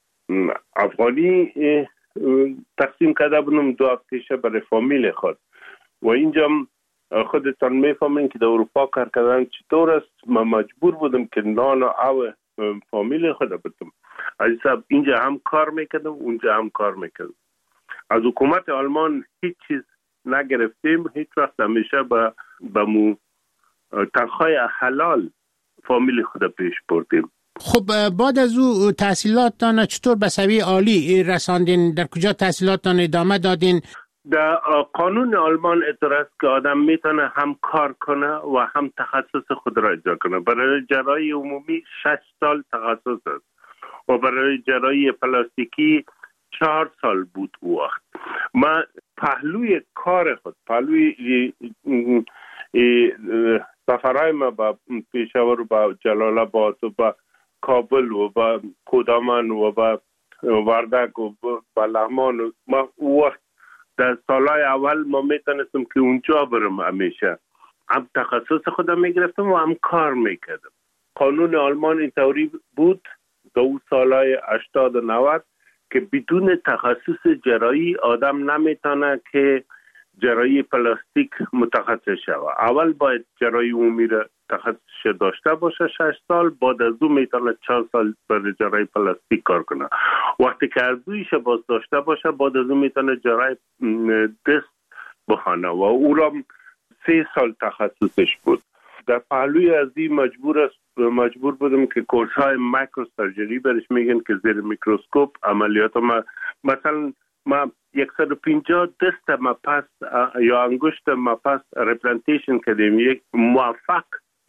افغانی تقسیم کرده بودم، 2 هفته برای فامیل خود. و اینجا خودتان میفهمین که در اروپا کار کردن چطور است. من مجبور بودم که نان و آب فامیل خود بدم. از حساب اینجا هم کار میکردم، اونجا هم کار میکردم. از حکومت آلمان هیچ چیز نگرفتیم، هیچ وقت. همیشه به تنخواه حلال فامیل خود پیش بردیم. خب بعد از او تحصیلاتتان چطور به سویه عالی رساندین؟ در کجا تحصیلاتتان ادامه دادین؟ در قانون آلمان اعتراض که آدم میتونه هم کار کنه و هم تخصص خود را اجرا کنه. برای جراحی عمومی 6 سال تخصص است و برای جراحی پلاستیکی 4 سال بود او وقت. من پهلوی کار خود، پهلوی سفرهای ما با پیشاور و با جلال آباد و با کابل و با کودمان و با وردک و با لغمان و ما وقت در سالهای اول ما میتونستم که اونجا برم. همیشه هم تخصص خودم میگرفتم و هم کار میکردم. قانون آلمان اینطوری بود دو سالهای 80 و 90 که بدون تخصص جراحی آدم نمیتونه که جراحی پلاستیک متخصص شود. اول باید جراحی عمومی را تخصص داشته باشه 6 سال، بعد از اون میتونه 4 سال برای جراحی پلاستیک کار کنه. وقتی که ارزویش باز داشته باشه بعد از اون میتونه جراحی دست بخونه و او را 3 سال تخصصش بود. در پهلوی از این مجبور بودم که کورس های مایکرو سرجری برش میگن که زیر میکروسکوپ عملیات مثلا ما 150 دست ما پس یا انگشت ما پس ریپلانتیشن کردیم، یک موفق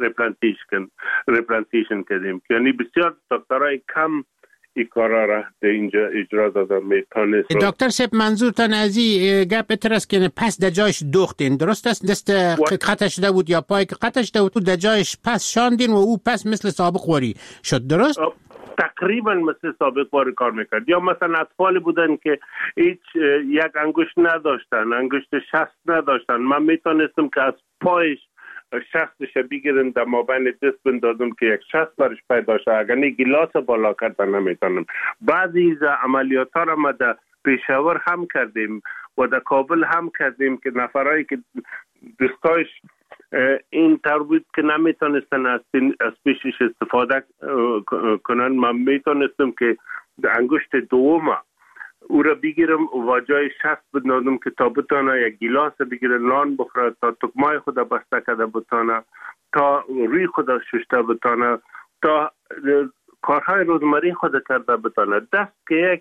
ریپلانتیشن کردیم، یعنی بسیار دکترای کم این کارا را در اینجا اجرا دادن میتونست. دکتر صاحب منظورتان از این گپ اترست که پس در جایش دوختین، درست است؟ دست قطع شده بود یا پای قطع شده بود در جایش پس شاندین و او پس مثل سابق واری شد، درست؟ تقریبا مثل سابق واری کار میکرد. یا مثلا اطفال بودن که هیچ یک انگشت نداشتن، انگشت شست نداشتن، من میتونستم که از پایش شستش بگیرم در مابین دست بندازم که یک شست برش پیدا شه، اگر نه گلاس بالا کردن نمیتونم. بعضی از عملیات ها را ما در پیشاور هم کردیم و در کابل هم کردیم که نفرایی که دستایش این طور بود که نمیتونستن از پیشش استفاده کنن، من میتونستم که انگشت دوم او را بگیرم و جای شست بندازم که تا بتانه یک گلاس بگیره نان بخوره، تا تکمای خود بسته کرده بتانه، تا روی خود ششته بتانه، تا کارهای روزمره خود کرده بتانه. دست که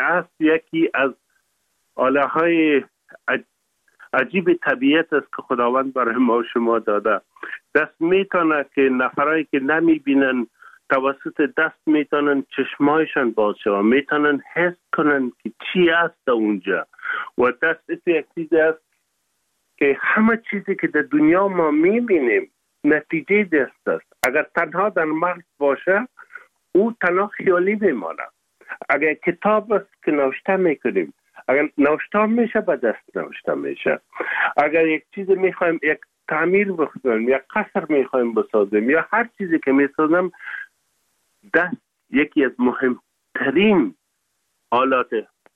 یکی از آله های عجیب طبیعت است که خداوند برای ما و شما داده. دست میتونه که نفرایی که نمیبینن توسط دست میتونن چشمایشان باز شود، میتونن حس کنن که چی است اونجا. و دست یک چیزی است که همه چیزی که در دنیا ما میبینیم نتیجه دست است. اگر تنها در مغز باشه او تنها خیالی میمانه. اگر کتاب است که نوشته میکنیم، اگر نوشته میشه به دست نوشته میشه. اگر یک چیز میخوایم یک تعمیر بکنیم یا قصر میخوایم بسازیم یا هر چیزی که میسازیم، دست یکی از مهمترین آلات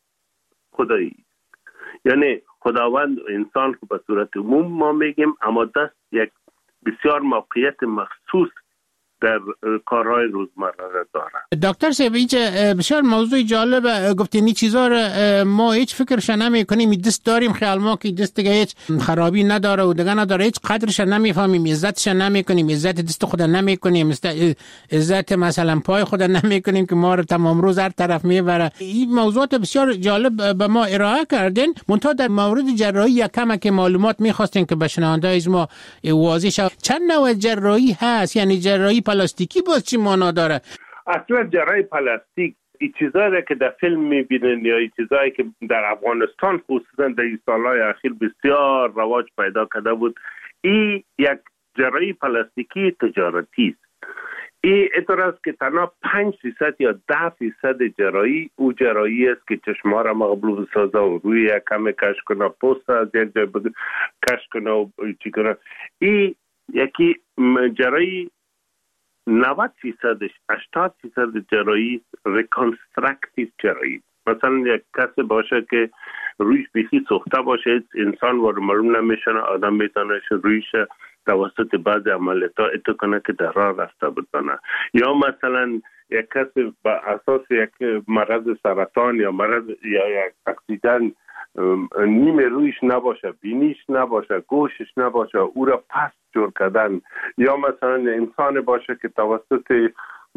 خدایی، یعنی خداوند و انسان که به صورت عموم ما میگیم، اما دست یک بسیار موقعیت مخصوص در کارهای روزمره داره. دکتر صاحب اینجا بسیار موضوع جالب گفتین. این چیزا رو ما هیچ فکرش نمی کنیم، دست داریم خیال ما که دست دیگه هیچ خرابی نداره و دیگه نداره، هیچ قدرش نمیفهمیم، عزتش نمی کنیم، عزت دست خود نمی کنیم، عزت مثلا پای خود نمی کنیم که ما رو تمام روز هر طرف میبره. این موضوعات بسیار جالب به ما ارائه کردین. منتها در مورد جراحی یکم که معلومات میخواستین که به شنونده از ما واضح شود. چند نوع جراحی هست؟ یعنی جراحی پلاستیکی باز چی معنا داره؟ اصلا جراحی پلاستیک این چیزایی که در فیلم میبینن یا این چیزایی که در افغانستان خصوصا در این سالهای اخیر بسیار رواج پیدا کرده بود، این یک جراحی پلاستیکی تجارتی است. این اطور است که تنها 5% یا 10% جراحی او جراحی است که چشما را مقبول بسازه و روی یک کم کش کنه، پوست از یک جای کش کنه و چی کنه. این یکی جراحی 90%، 80% جراحی ریکانسترکتیو جراحی. مثلا یک کسی باشه که رویش بیخی سوخته باشه، انسان وارد معلوم نمیشنه، آدم میتونه رویش توسط بعض عملیات اتو کنه که در راه رفته بتونه. یا مثلا یک کسی با اساس یک مرض سرطان یا مرض یا یک اکسیدن نیمه رویش نباشه، بینیش نباشه، گوشش نباشه، او را پس جور کردن. یا مثلا انسان باشه که توسط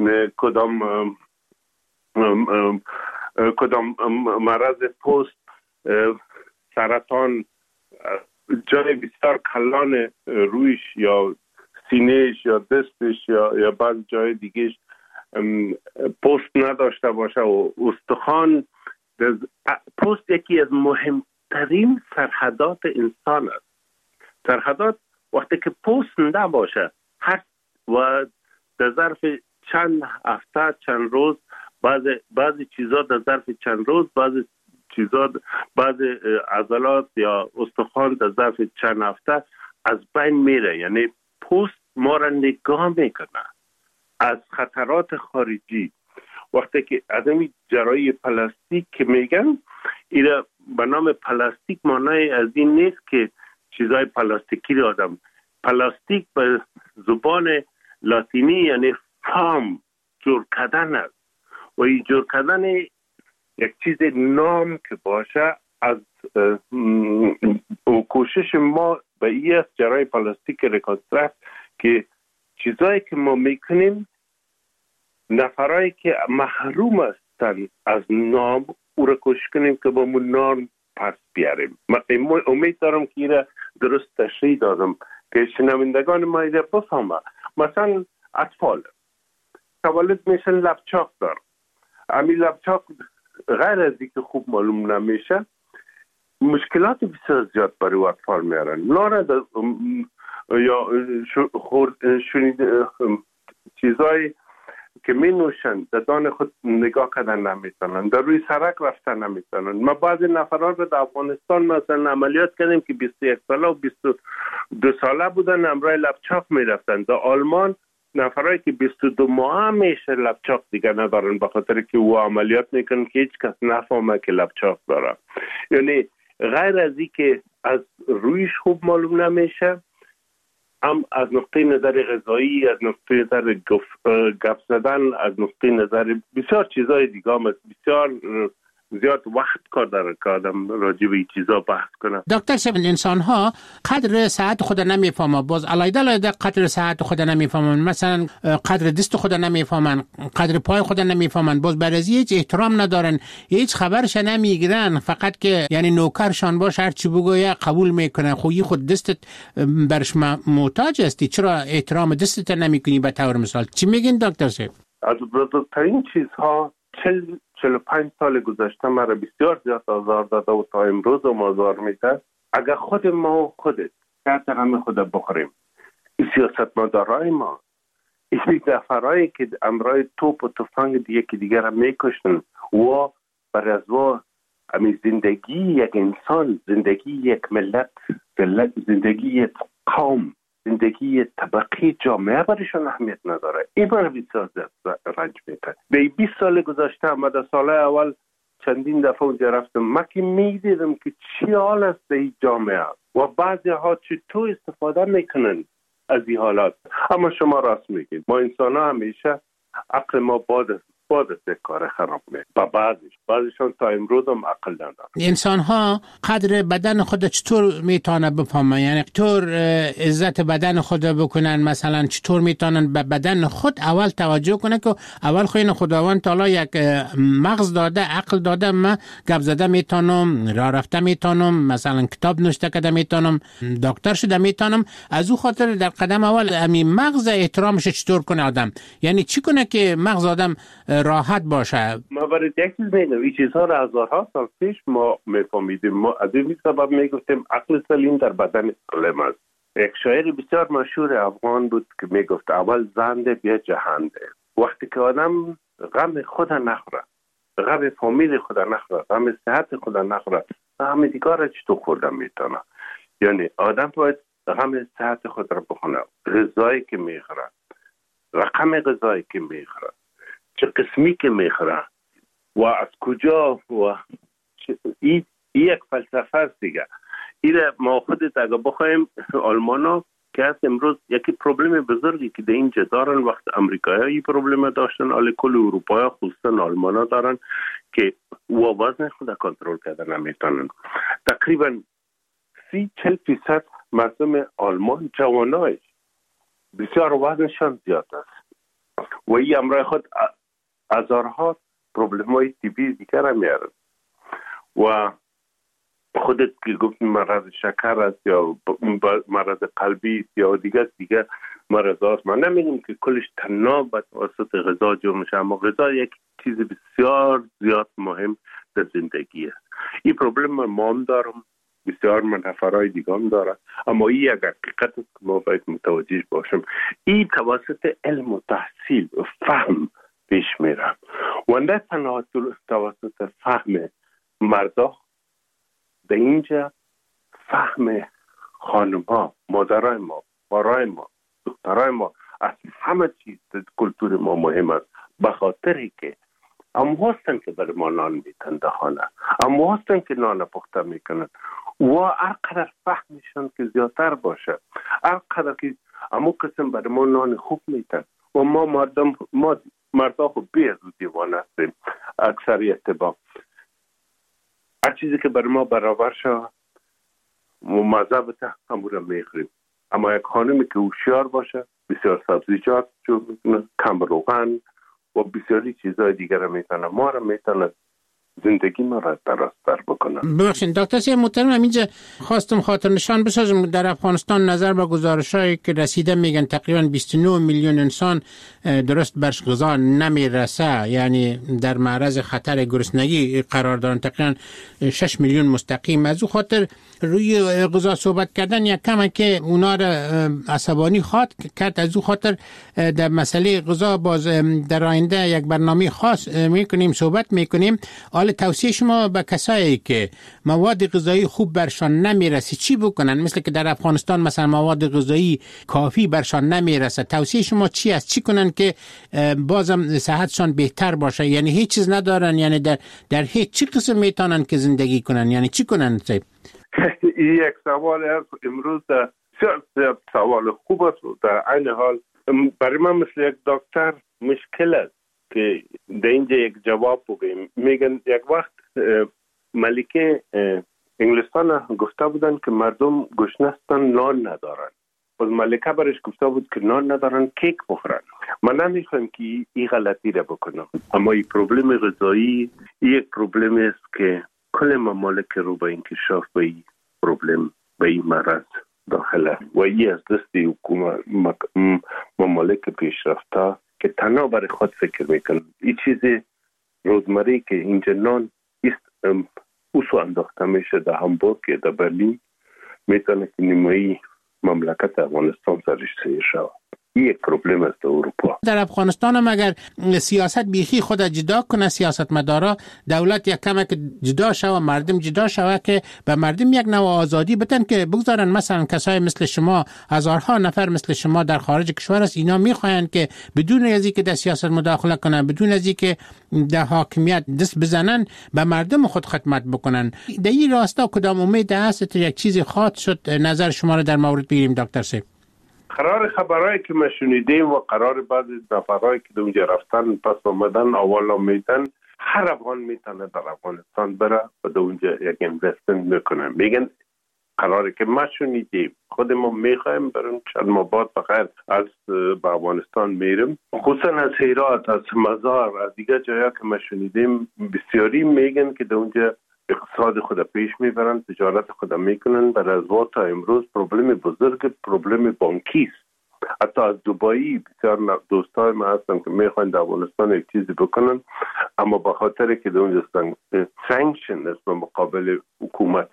کدام مرض پوست، سرطان، جای بسیار کلان رویش یا سینهش یا دستش یا بعض جای دیگهش پوست نداشته باشه و استخوان. پوست یکی از مهمترین سرحدات انسان است. سرحدات وقتی که پوست نباشه و در ظرف چند هفته چند روز، بعضی چیزا در ظرف چند روز، بعضی عضلات یا استخوان در ظرف چند هفته از بین میره. یعنی پوست ما را نگاه میکنه از خطرات خارجی. وقتی که آدمی جراحی پلاستیک که میگن، اینا به نام پلاستیک معنای از این نیست که چیزای پلاستیکی رو آدم پلاستیک به زبان لاتینی یعنی فام، جور کردن است و این جور کردن یک چیز نام که باشه از کوشش ما به این است جرای پلاستیک ریکانسترکت که چیزایی که ما میکنیم نفرایی که محروم هستن از نام او را کوشش کنیم که با مون نام پس بیاریم. من امید دارم که این درست تشریح دادم که شنوندگان ما این بفهمه. مثلا اطفال تولد میشن لپچاک دار، امی لپچاک غیر از اینکه خوب معلوم نمیشه مشکلات بسیار زیاد برای اطفال میارن. لانه یا چیزایی که می نوشن در دان خود نگاه کردن نمیتونن، در روی سرک رفتن نمیتونن. ما بعضی نفران رو در افغانستان مثلا عملیات کردیم که 21 ساله و 22 ساله بودن، امرای لپچاک میرفتن. در آلمان نفرایی که 22 ماه میشه لپچاک دیگه ندارن به خاطر که او عملیات میکنن که هیچ کس نفهمه که لپچاک داره. یعنی غیر از این که از رویش خوب معلوم نمیشه، هم از نقطه نظر غذایی، از نقطه نظر گپ زدن، از نقطه نظر بسیار چیزای دیگه هم بسیار زیاد وقت کار داره که آدم راجع به این چیزا بحث کنه. دکتر صاحب، انسان ها قدر صحت خود نمیفهمن، باز علایده قدر صحت خود نمیفهمن، مثلا قدر دست خود نمیفهمن، قدر پای خود نمیفهمن، باز بر از هیچ احترام ندارن، هیچ خبرش نمیگیرن، فقط که یعنی نوکرشان باشه هر چی بگویه قبول میکنه. خویی خود دستت برش محتاج هستی، چرا احترام دستت نمیکنی به طور مثال؟ چی میگین دکتر صاحب؟ از بزرگترین چیزها 45 سال گذشته مرا بسیار زیاد آزار داده و تا امروز هم آزار میده. اگر خود ما و خودت درد غم خود بخوریم، این سیاستمدارای ما، این نفرایی که امرای توپ و تفنگ یکی دیگر را میکشن و بر از امی زندگی یک انسان، زندگی یک ملت، زندگی یک قوم، زندگی طبقی جامعه برایشان اهمیت نداره. این برای بسیار رنج میده. به 20 سال گذشته در سال اول چندین دفعه اونجا رفتم، من که میدیدم که چی حال است در این جامعه و بعضی ها چطور استفاده میکنن از این حالات. اما شما راست میگید، ما انسان ها همیشه عقل ما باد است کار خراب میکنه. با بعضیشان تا امروز هم عقل ندارن. انسان ها قدر بدن خود چطور میتونه بفهمن؟ یعنی چطور عزت بدن خود بکنن؟ مثلا چطور میتونن به بدن خود اول توجه کنن که اول خوین خداوند تعالی یک مغز داده، عقل داده، من گپ زده میتونم، راه رفته میتونم، مثلا کتاب نوشته کرده میتونم، دکتر شده میتونم. از او خاطر در قدم اول همین مغز احترامش چطور کنه آدم؟ یعنی چی کنه که مغز آدم راحت باشه؟ ما برای یک چیز میگم، این چیزها را هزارها سال پیش ما میفهمیدیم. ما از این سبب میگفتیم عقل سلیم در بدن سالم است. یک شاعر بسیار مشهور افغان بود که میگفت اول زنده بیا جهنده. وقتی که آدم غم خود نخوره، غم فامیل خود نخوره، غم صحت خود نخوره، غم دیگر را چطور خوردن میتونه؟ یعنی آدم باید غم صحت خود را بخونه، غذایی که میخوره، رقم غذایی که میخوره، چه قسمی که میخوره و از کجا، و این یک فلسفه است دیگه. این ما خودت اگه بخوایم آلمانا که هست امروز یکی پروبلم بزرگی که در اینجا دارن، وقت امریکایی ها پروبلم داشتن، حالا کل اروپایی ها خصوصا آلمانا دارن که وزن خود کنترل کردن نمیتونن. تقریبا 30-40% مردم آلمان جوانایش بسیار وزنشان زیاد است و این امرای خود هزارها پروبلم های طبی دیگر هم میارن. و خودت که گفت مرض شکر است یا مرض قلبی است یا دیگه مرض هاست، من نمیگم که کلش تنها به توسط غذا جمع میشه، اما غذا یک چیز بسیار زیاد مهم در زندگی است. این پروبلم ما هم دارم، بسیار نفرهای دیگه هم داره، اما این یک حقیقت است که ما باید متوجه باشیم. این توسط علم و تحصیل و فهم پیش میره و نه تنها توسط فهم مردا. در اینجا فهم خانم ها، مادرای ما، بارای ما، دخترای ما از همه چیز در کلتور ما مهم است، به خاطری که هم هستن که برای ما نان میتن در خانه، هم هستن که نان پخته میکنن و هر قدر فهمشان که زیادتر باشه، هر قدر که امو قسم برای ما نان خوب میتن و ما مردا خوب بیز و دیوان هستیم اکثریت با هر چیزی که برای ما برابر شد ممذبته همون رو میخوریم. اما یک خانمی که هوشیار باشه بسیار سبزیجات کم روغن و بسیاری چیزهای دیگر رو میتونه ما رو میتونه زندگی ما را درست‌تر بکنم. ببخشید دکتر سید محترم، اینجا خواستم خاطر نشان بسازم در افغانستان نظر به گزارش‌هایی که رسیده میگن تقریبا 29 میلیون انسان درست برش غذا نمیرسه، یعنی در معرض خطر گرسنگی قرار دارن. تقریبا 6 میلیون مستقیم. از او خاطر روی غذا صحبت کردن یک کمه که اونا را عصبانی خواد کرد. از او خاطر در مسئله غذا باز در آینده یک برنامه خاص میکنیم، صحبت میکنیم. حال توصیه شما به کسایی که مواد غذایی خوب برشان نمیرسه چی بکنن؟ مثل که در افغانستان مثلا مواد غذایی کافی برشان نمیرسه، توصیه شما چی است؟ چی کنن که بازم صحتشان بهتر باشه؟ یعنی هیچ چیز ندارن، یعنی در هیچ چی قسم میتونن که زندگی کنن؟ یعنی چی کنن؟ این یک سوال است امروز سوال خوب است. در این حال برای من مثل یک دکتر مشکل است که در اینجا یک جواب بگیم. میگن یک وقت ملکه انگلستان گفته بودن که مردم گشنستان نان ندارن. باز ملکه برش گفته بود که نان ندارن کیک بخورن. من نمیخوام که این غلطی را بکنم، اما این پروبلم غذایی یک پروبلم است که کل ممالک رو به انکشاف به این پروبلم به این مرض داخله و این از دست حکومت ممالک پیشرفته که تنها برای خود فکر میکنن. این چیز روزمره که اینجا نان است اوسو انداخته میشه در هامبورگ در برلین میتونه که نیمه‌ای مملکت افغانستان سرش سیر شود. یک پروبلم است در اروپا. در افغانستان هم اگر سیاست بیخی خود جدا کنه، سیاست مدارا، دولت یک کمک جدا شوه، مردم جدا شوه که به مردم یک نوع آزادی بدن که بگذارن مثلا کسای مثل شما، هزارها نفر مثل شما در خارج کشور است، اینا میخواین که بدون از اینکه در سیاست مداخله کنن، بدون از اینکه در حاکمیت دست بزنن، به مردم خود خدمت بکنن. در این راستا کدام امید هست یک چیزی خاص شد؟ نظر شما رو در مورد بگیریم دکتر صاحب. قرار خبرهایی که ما شنیدیم و قرار بعضی نفرهایی که در اونجا رفتن پس آمدن اول میتن هر افغان میتونه در افغانستان بره و در اونجا یک اینوستمنت میکنه. میگن قراره که ما شنیدیم، خود ما میخوایم بریم چند ماه بعد بخیر از به افغانستان میریم، خصوصا از هرات، از مزار، از دیگه جایی که ما شنیدیم بسیاری میگن که در اونجا اقتصاد خود پیش میبرن، تجارت خود میکنن. برای از تا امروز پروبلم بزرگ پروبلم بانکی است. حتی از دبی بسیار دوستای ما هستن که میخوان در افغانستان یک چیزی بکنن، اما به خاطر که در اونجا سانکشن است به مقابل حکومت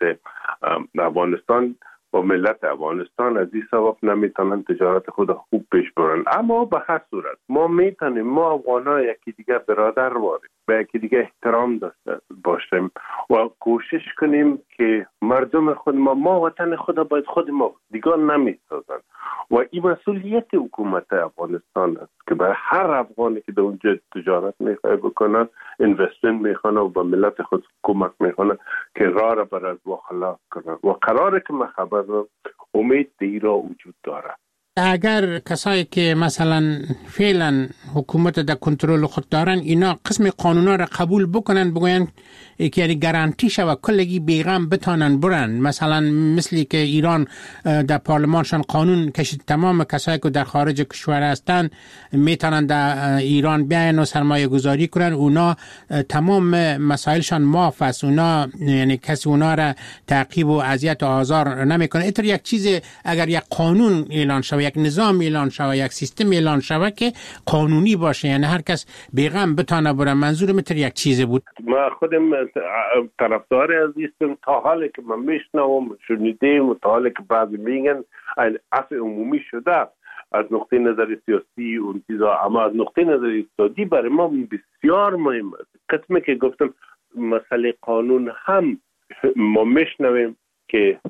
افغانستان و ملت افغانستان، از این سبب نمیتونن تجارت خود خوب پیش برن. اما به هر صورت ما میتونیم، ما افغان‌ها یکی دیگه برادر واریم، به یکی دیگه احترام داشته باشیم و کوشش کنیم که مردم خود ما وطن خود باید خود ما دیگه نمیسازن و این مسئولیت حکومت افغانستان است که برای هر افغانی که در اونجا تجارت میخواه بکنن، اینوستمنت میخوانه و به ملت خود کمک میخوانه که راه را بر از خلاف کنن و قراره که من خبر امید دیرا وجود داره. اگر کسایی که مثلا فعلا حکومت در کنترل خود دارن اینا قسم قانونا را قبول بکنن، بگوین که یعنی گارانتی شوه کلگی بیغم بتانن برن، مثلا مثلی که ایران در پارلمانشان قانون کشید تمام کسایی که در خارج کشور هستن میتونن در ایران بیاین و سرمایه گذاری کنن، اونا تمام مسائلشان معاف است، اونا یعنی کسی اونا را تعقیب و اذیت و آزار نمیکنه. اینطور یک چیز اگر یک قانون اعلان شوه، یک نظام اعلان شوه، یک سیستم اعلان شوه که قانونی باشه، یعنی هر کس بیغم بتانه بره. منظورم اینطور یک چیز بود. ما خودم طرفدار از این تا حالی که من میشنوم شنیدیم و تا حالی که بعضی میگن عفو عمومی شده از نقطه نظر سیاسی و چیزا، اما از نقطه نظر اقتصادی برای ما بسیار مهم است. قسمی که گفتم مسئله قانون هم ما میشنویم که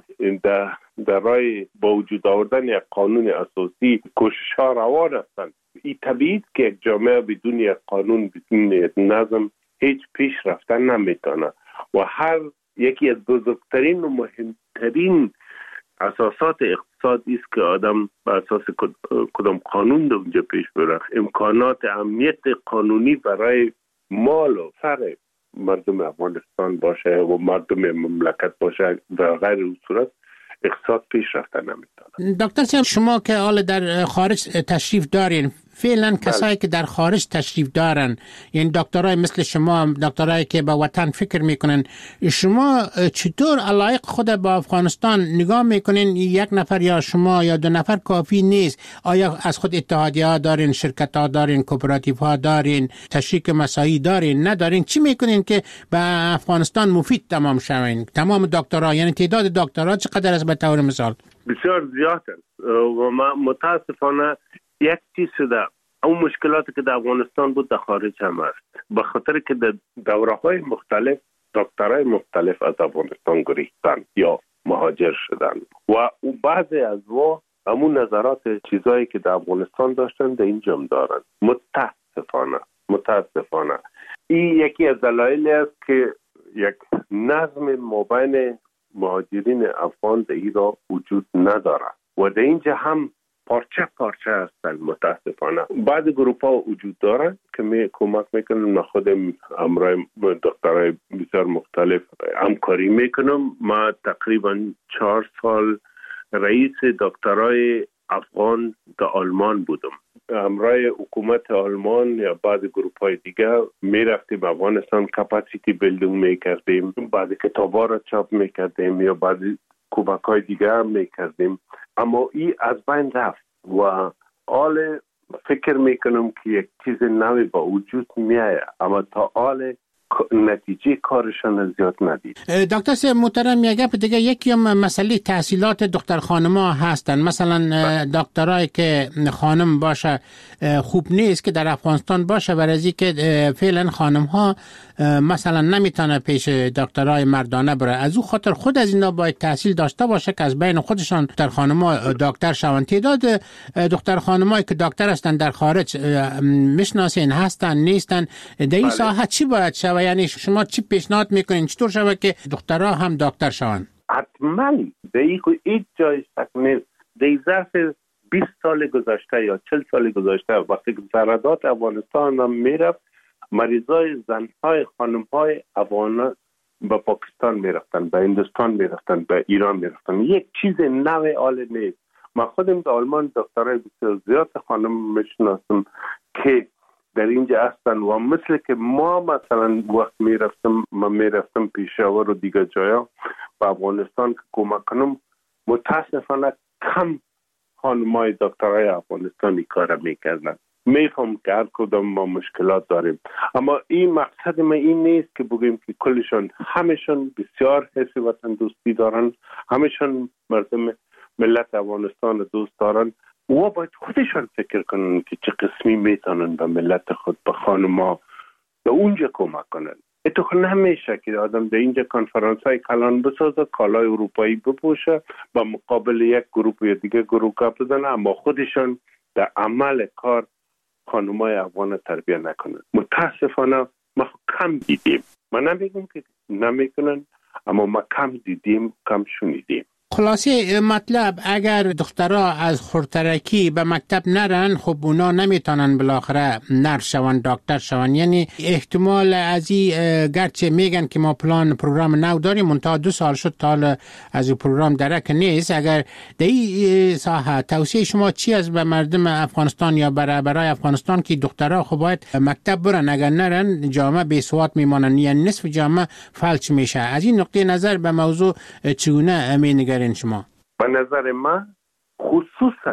در راه با وجود آوردن یک قانون اساسی کوشش ها روان هستند. این طبیعی که یک جامعه بدون یک قانون، بدون یک نظم هیچ پیش رفتن نمیتونه و هر یکی از بزرگترین و مهمترین اساسات اقتصادی است که آدم بر اساس کدام قانون در اونجا پیش بره. امکانات امنیت قانونی برای مال و سر مردم افغانستان باشه و مردم مملکت باشه، در غیر اون صورت اقتصاد پیش رفته نمیتونه. دکتر صاحب، شما که حال در خارج تشریف دارین، فعلا کسایی که در خارج تشریف دارن، یعنی دکترای مثل شما، دکترایی که با وطن فکر میکنن، شما چطور علایق خود با افغانستان نگاه میکنین؟ یک نفر یا شما یا دو نفر کافی نیست؟ آیا از خود اتحادیه ها دارین، شرکت ها دارین، کوپراتیو ها دارین، تشریک مساعی دارین، ندارین؟ چی میکنین که به افغانستان مفید تمام شوین؟ تمام دکترها، یعنی تعداد دکترها چقدر است به طور مثال؟ بسیار زیاد است و ما متاسفانه یک چیز شده، اون مشکلاتی که در افغانستان بود در خارج هم است، به خاطر که در دوره‌های مختلف دکترای مختلف از افغانستان گریختن یا مهاجر شدن و بعضی از همون نظرات چیزایی که در افغانستان داشتن در اینجا هم دارن. متاسفانه این یکی از دلایلی است که یک نظم مابین مهاجرین افغان در ایران وجود نداره و در اینجا هم پارچه هستن. متاسفانه بعض گروپ ها وجود دارن که کمک میکنن. من خودم امرای دکترای بسیار مختلف همکاری میکنم. ما تقریبا 4 سال رئیس دکترای افغان در آلمان بودم. امرای حکومت آلمان یا بعض گروپ های دیگه میرفتیم افغانستان، کپاسیتی بیلدینگ میکردیم، بعضی کتابا را چاپ میکردیم یا بعضی کمک های دیگه میکردیم. اما این از بین رفت و حال فکر میکنم که یک چیز نوی با وجود میایه، اما تا حال نتیجه کارشان زیاد ندید. دکتر صاحب محترم، یک گپ دیگه، یکی مسئله تحصیلات دختر خانم‌ها هستن. مثلا دکترای که خانم باشه خوب نیست که در افغانستان باشه، برای که فعلا خانم‌ها مثلا نمیتونه پیش دکترای مردانه بره. از او خاطر خود از اینا باید تحصیل داشته باشه که از بین خودشان دختر خانم‌ها دکتر شوند. تعداد دختر خانم‌هایی که دکتر هستن در خارج میشناسین هستن نیستن؟ در این ساحه چی باید شود؟ یعنی شما چی پیشنهاد میکنین چطور شود که دخترها هم دکتر شوند؟ حتما در این جای شک نیست. در ظرف 20 سال گذشته یا 40 سال گذشته وقتی که سرطان افغانستان هم میرفت، مریضای زنهای خانمهای افغان به پاکستان میرفتن، به هندوستان میرفتن، به ایران میرفتن. یک چیز نوی حال نیست. من خودم در آلمان دکترای بسیار زیاد خانم میشناسم که در اینجا هستن و مثل که ما مثلا وقت میرفتم پیشاور و دیگر جایا به افغانستان که کمک کنم، متاسفانه کم خانمای دکترای افغانستانی کار میکردن. میفهم که هر کدام ما مشکلات داریم، اما این مقصد ما این نیست که بگیم که کلشان همشون بسیار حس وطن دوستی دارن، همشون مردم ملت افغانستان دوست دارن و باید خودشان فکر کنن که چه قسمی میتونن به ملت خود، به خانم‌ها به اونجا کمک کنن. اتفاقا نمیشه که آدم در اینجا کنفرانس‌های کلان بسازه، کالای اروپایی بپوشه، با مقابل یک گروه یا دیگه گروه کپ بزنه، اما خودشان در عمل کار خانم‌های افغان تربیت نکنن. متاسفانه ما کم دیدیم. من نمیگم که نمیکنن، اما ما کم دیدیم، کم شنیدیم. خلاصه مطلب اگر دخترها از خورترکی به مکتب نرن، خب اونا نمیتونن بالاخره نرس شون، دکتر شون. یعنی احتمال از این گرچه میگن که ما پروگرام نو داریم، منتها 2 سال شد تا از این پروگرام درک نیست. اگر در این ساحه توصیه شما چی از به مردم افغانستان یا برای افغانستان که دخترها خب باید مکتب برن، اگر نرن جامعه بی سواد میمانن، یعنی نصف جامعه فلج میشه. از این نقطه نظر به موضوع چگونه مینگرین شما؟ به نظر من خصوصا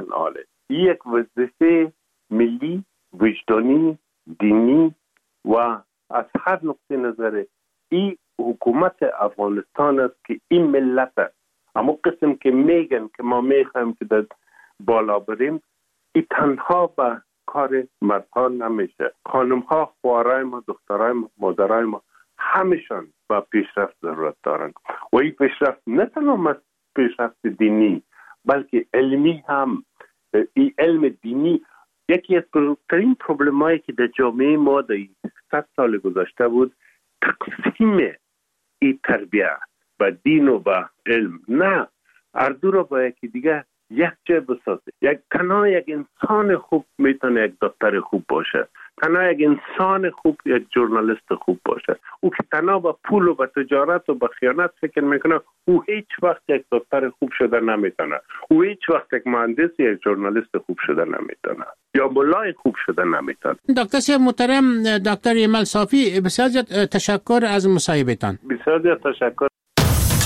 یک وظیفه ملی، وجدانی، دینی و از هر نقطه نظر این حکومت افغانستان است که این ملت است. اما قسم که میگن که ما میخوایم که در بالا بریم، این تنها به کار مردها نمیشه. خانم‌ها، خوارای ما، دخترای ما، مادرای ما همشان با پیشرفت ضرورت دارن و این پیشرفت نه تنها پیشرفت دینی بلکه علمی هم. این علم دینی یکی از بزرگترین پروبلمایی که در جامعه ما در 100 سال گذشته بود، تقسیم این تربیت. به دین و به علم. نه، هر دو را با یکی دیگه یک جای بسازه. تنها یک انسان خوب میتونه یک دکتر خوب باشه، تنها یک انسان خوب یک ژورنالیست خوب باشه. او که تنها با پول و با تجارت و با خیانت فکر میکنه، او هیچ وقت یک دکتر خوب شده نمیتونه، او هیچ وقت یک مهندس یک ژورنالیست خوب شده نمیتونه، یا مولای خوب شده نمیتونه. دکتر صاحب محترم، دکتر ایمل صافی، بسیار تشکر از مصاحبتان. بسیار تشکر.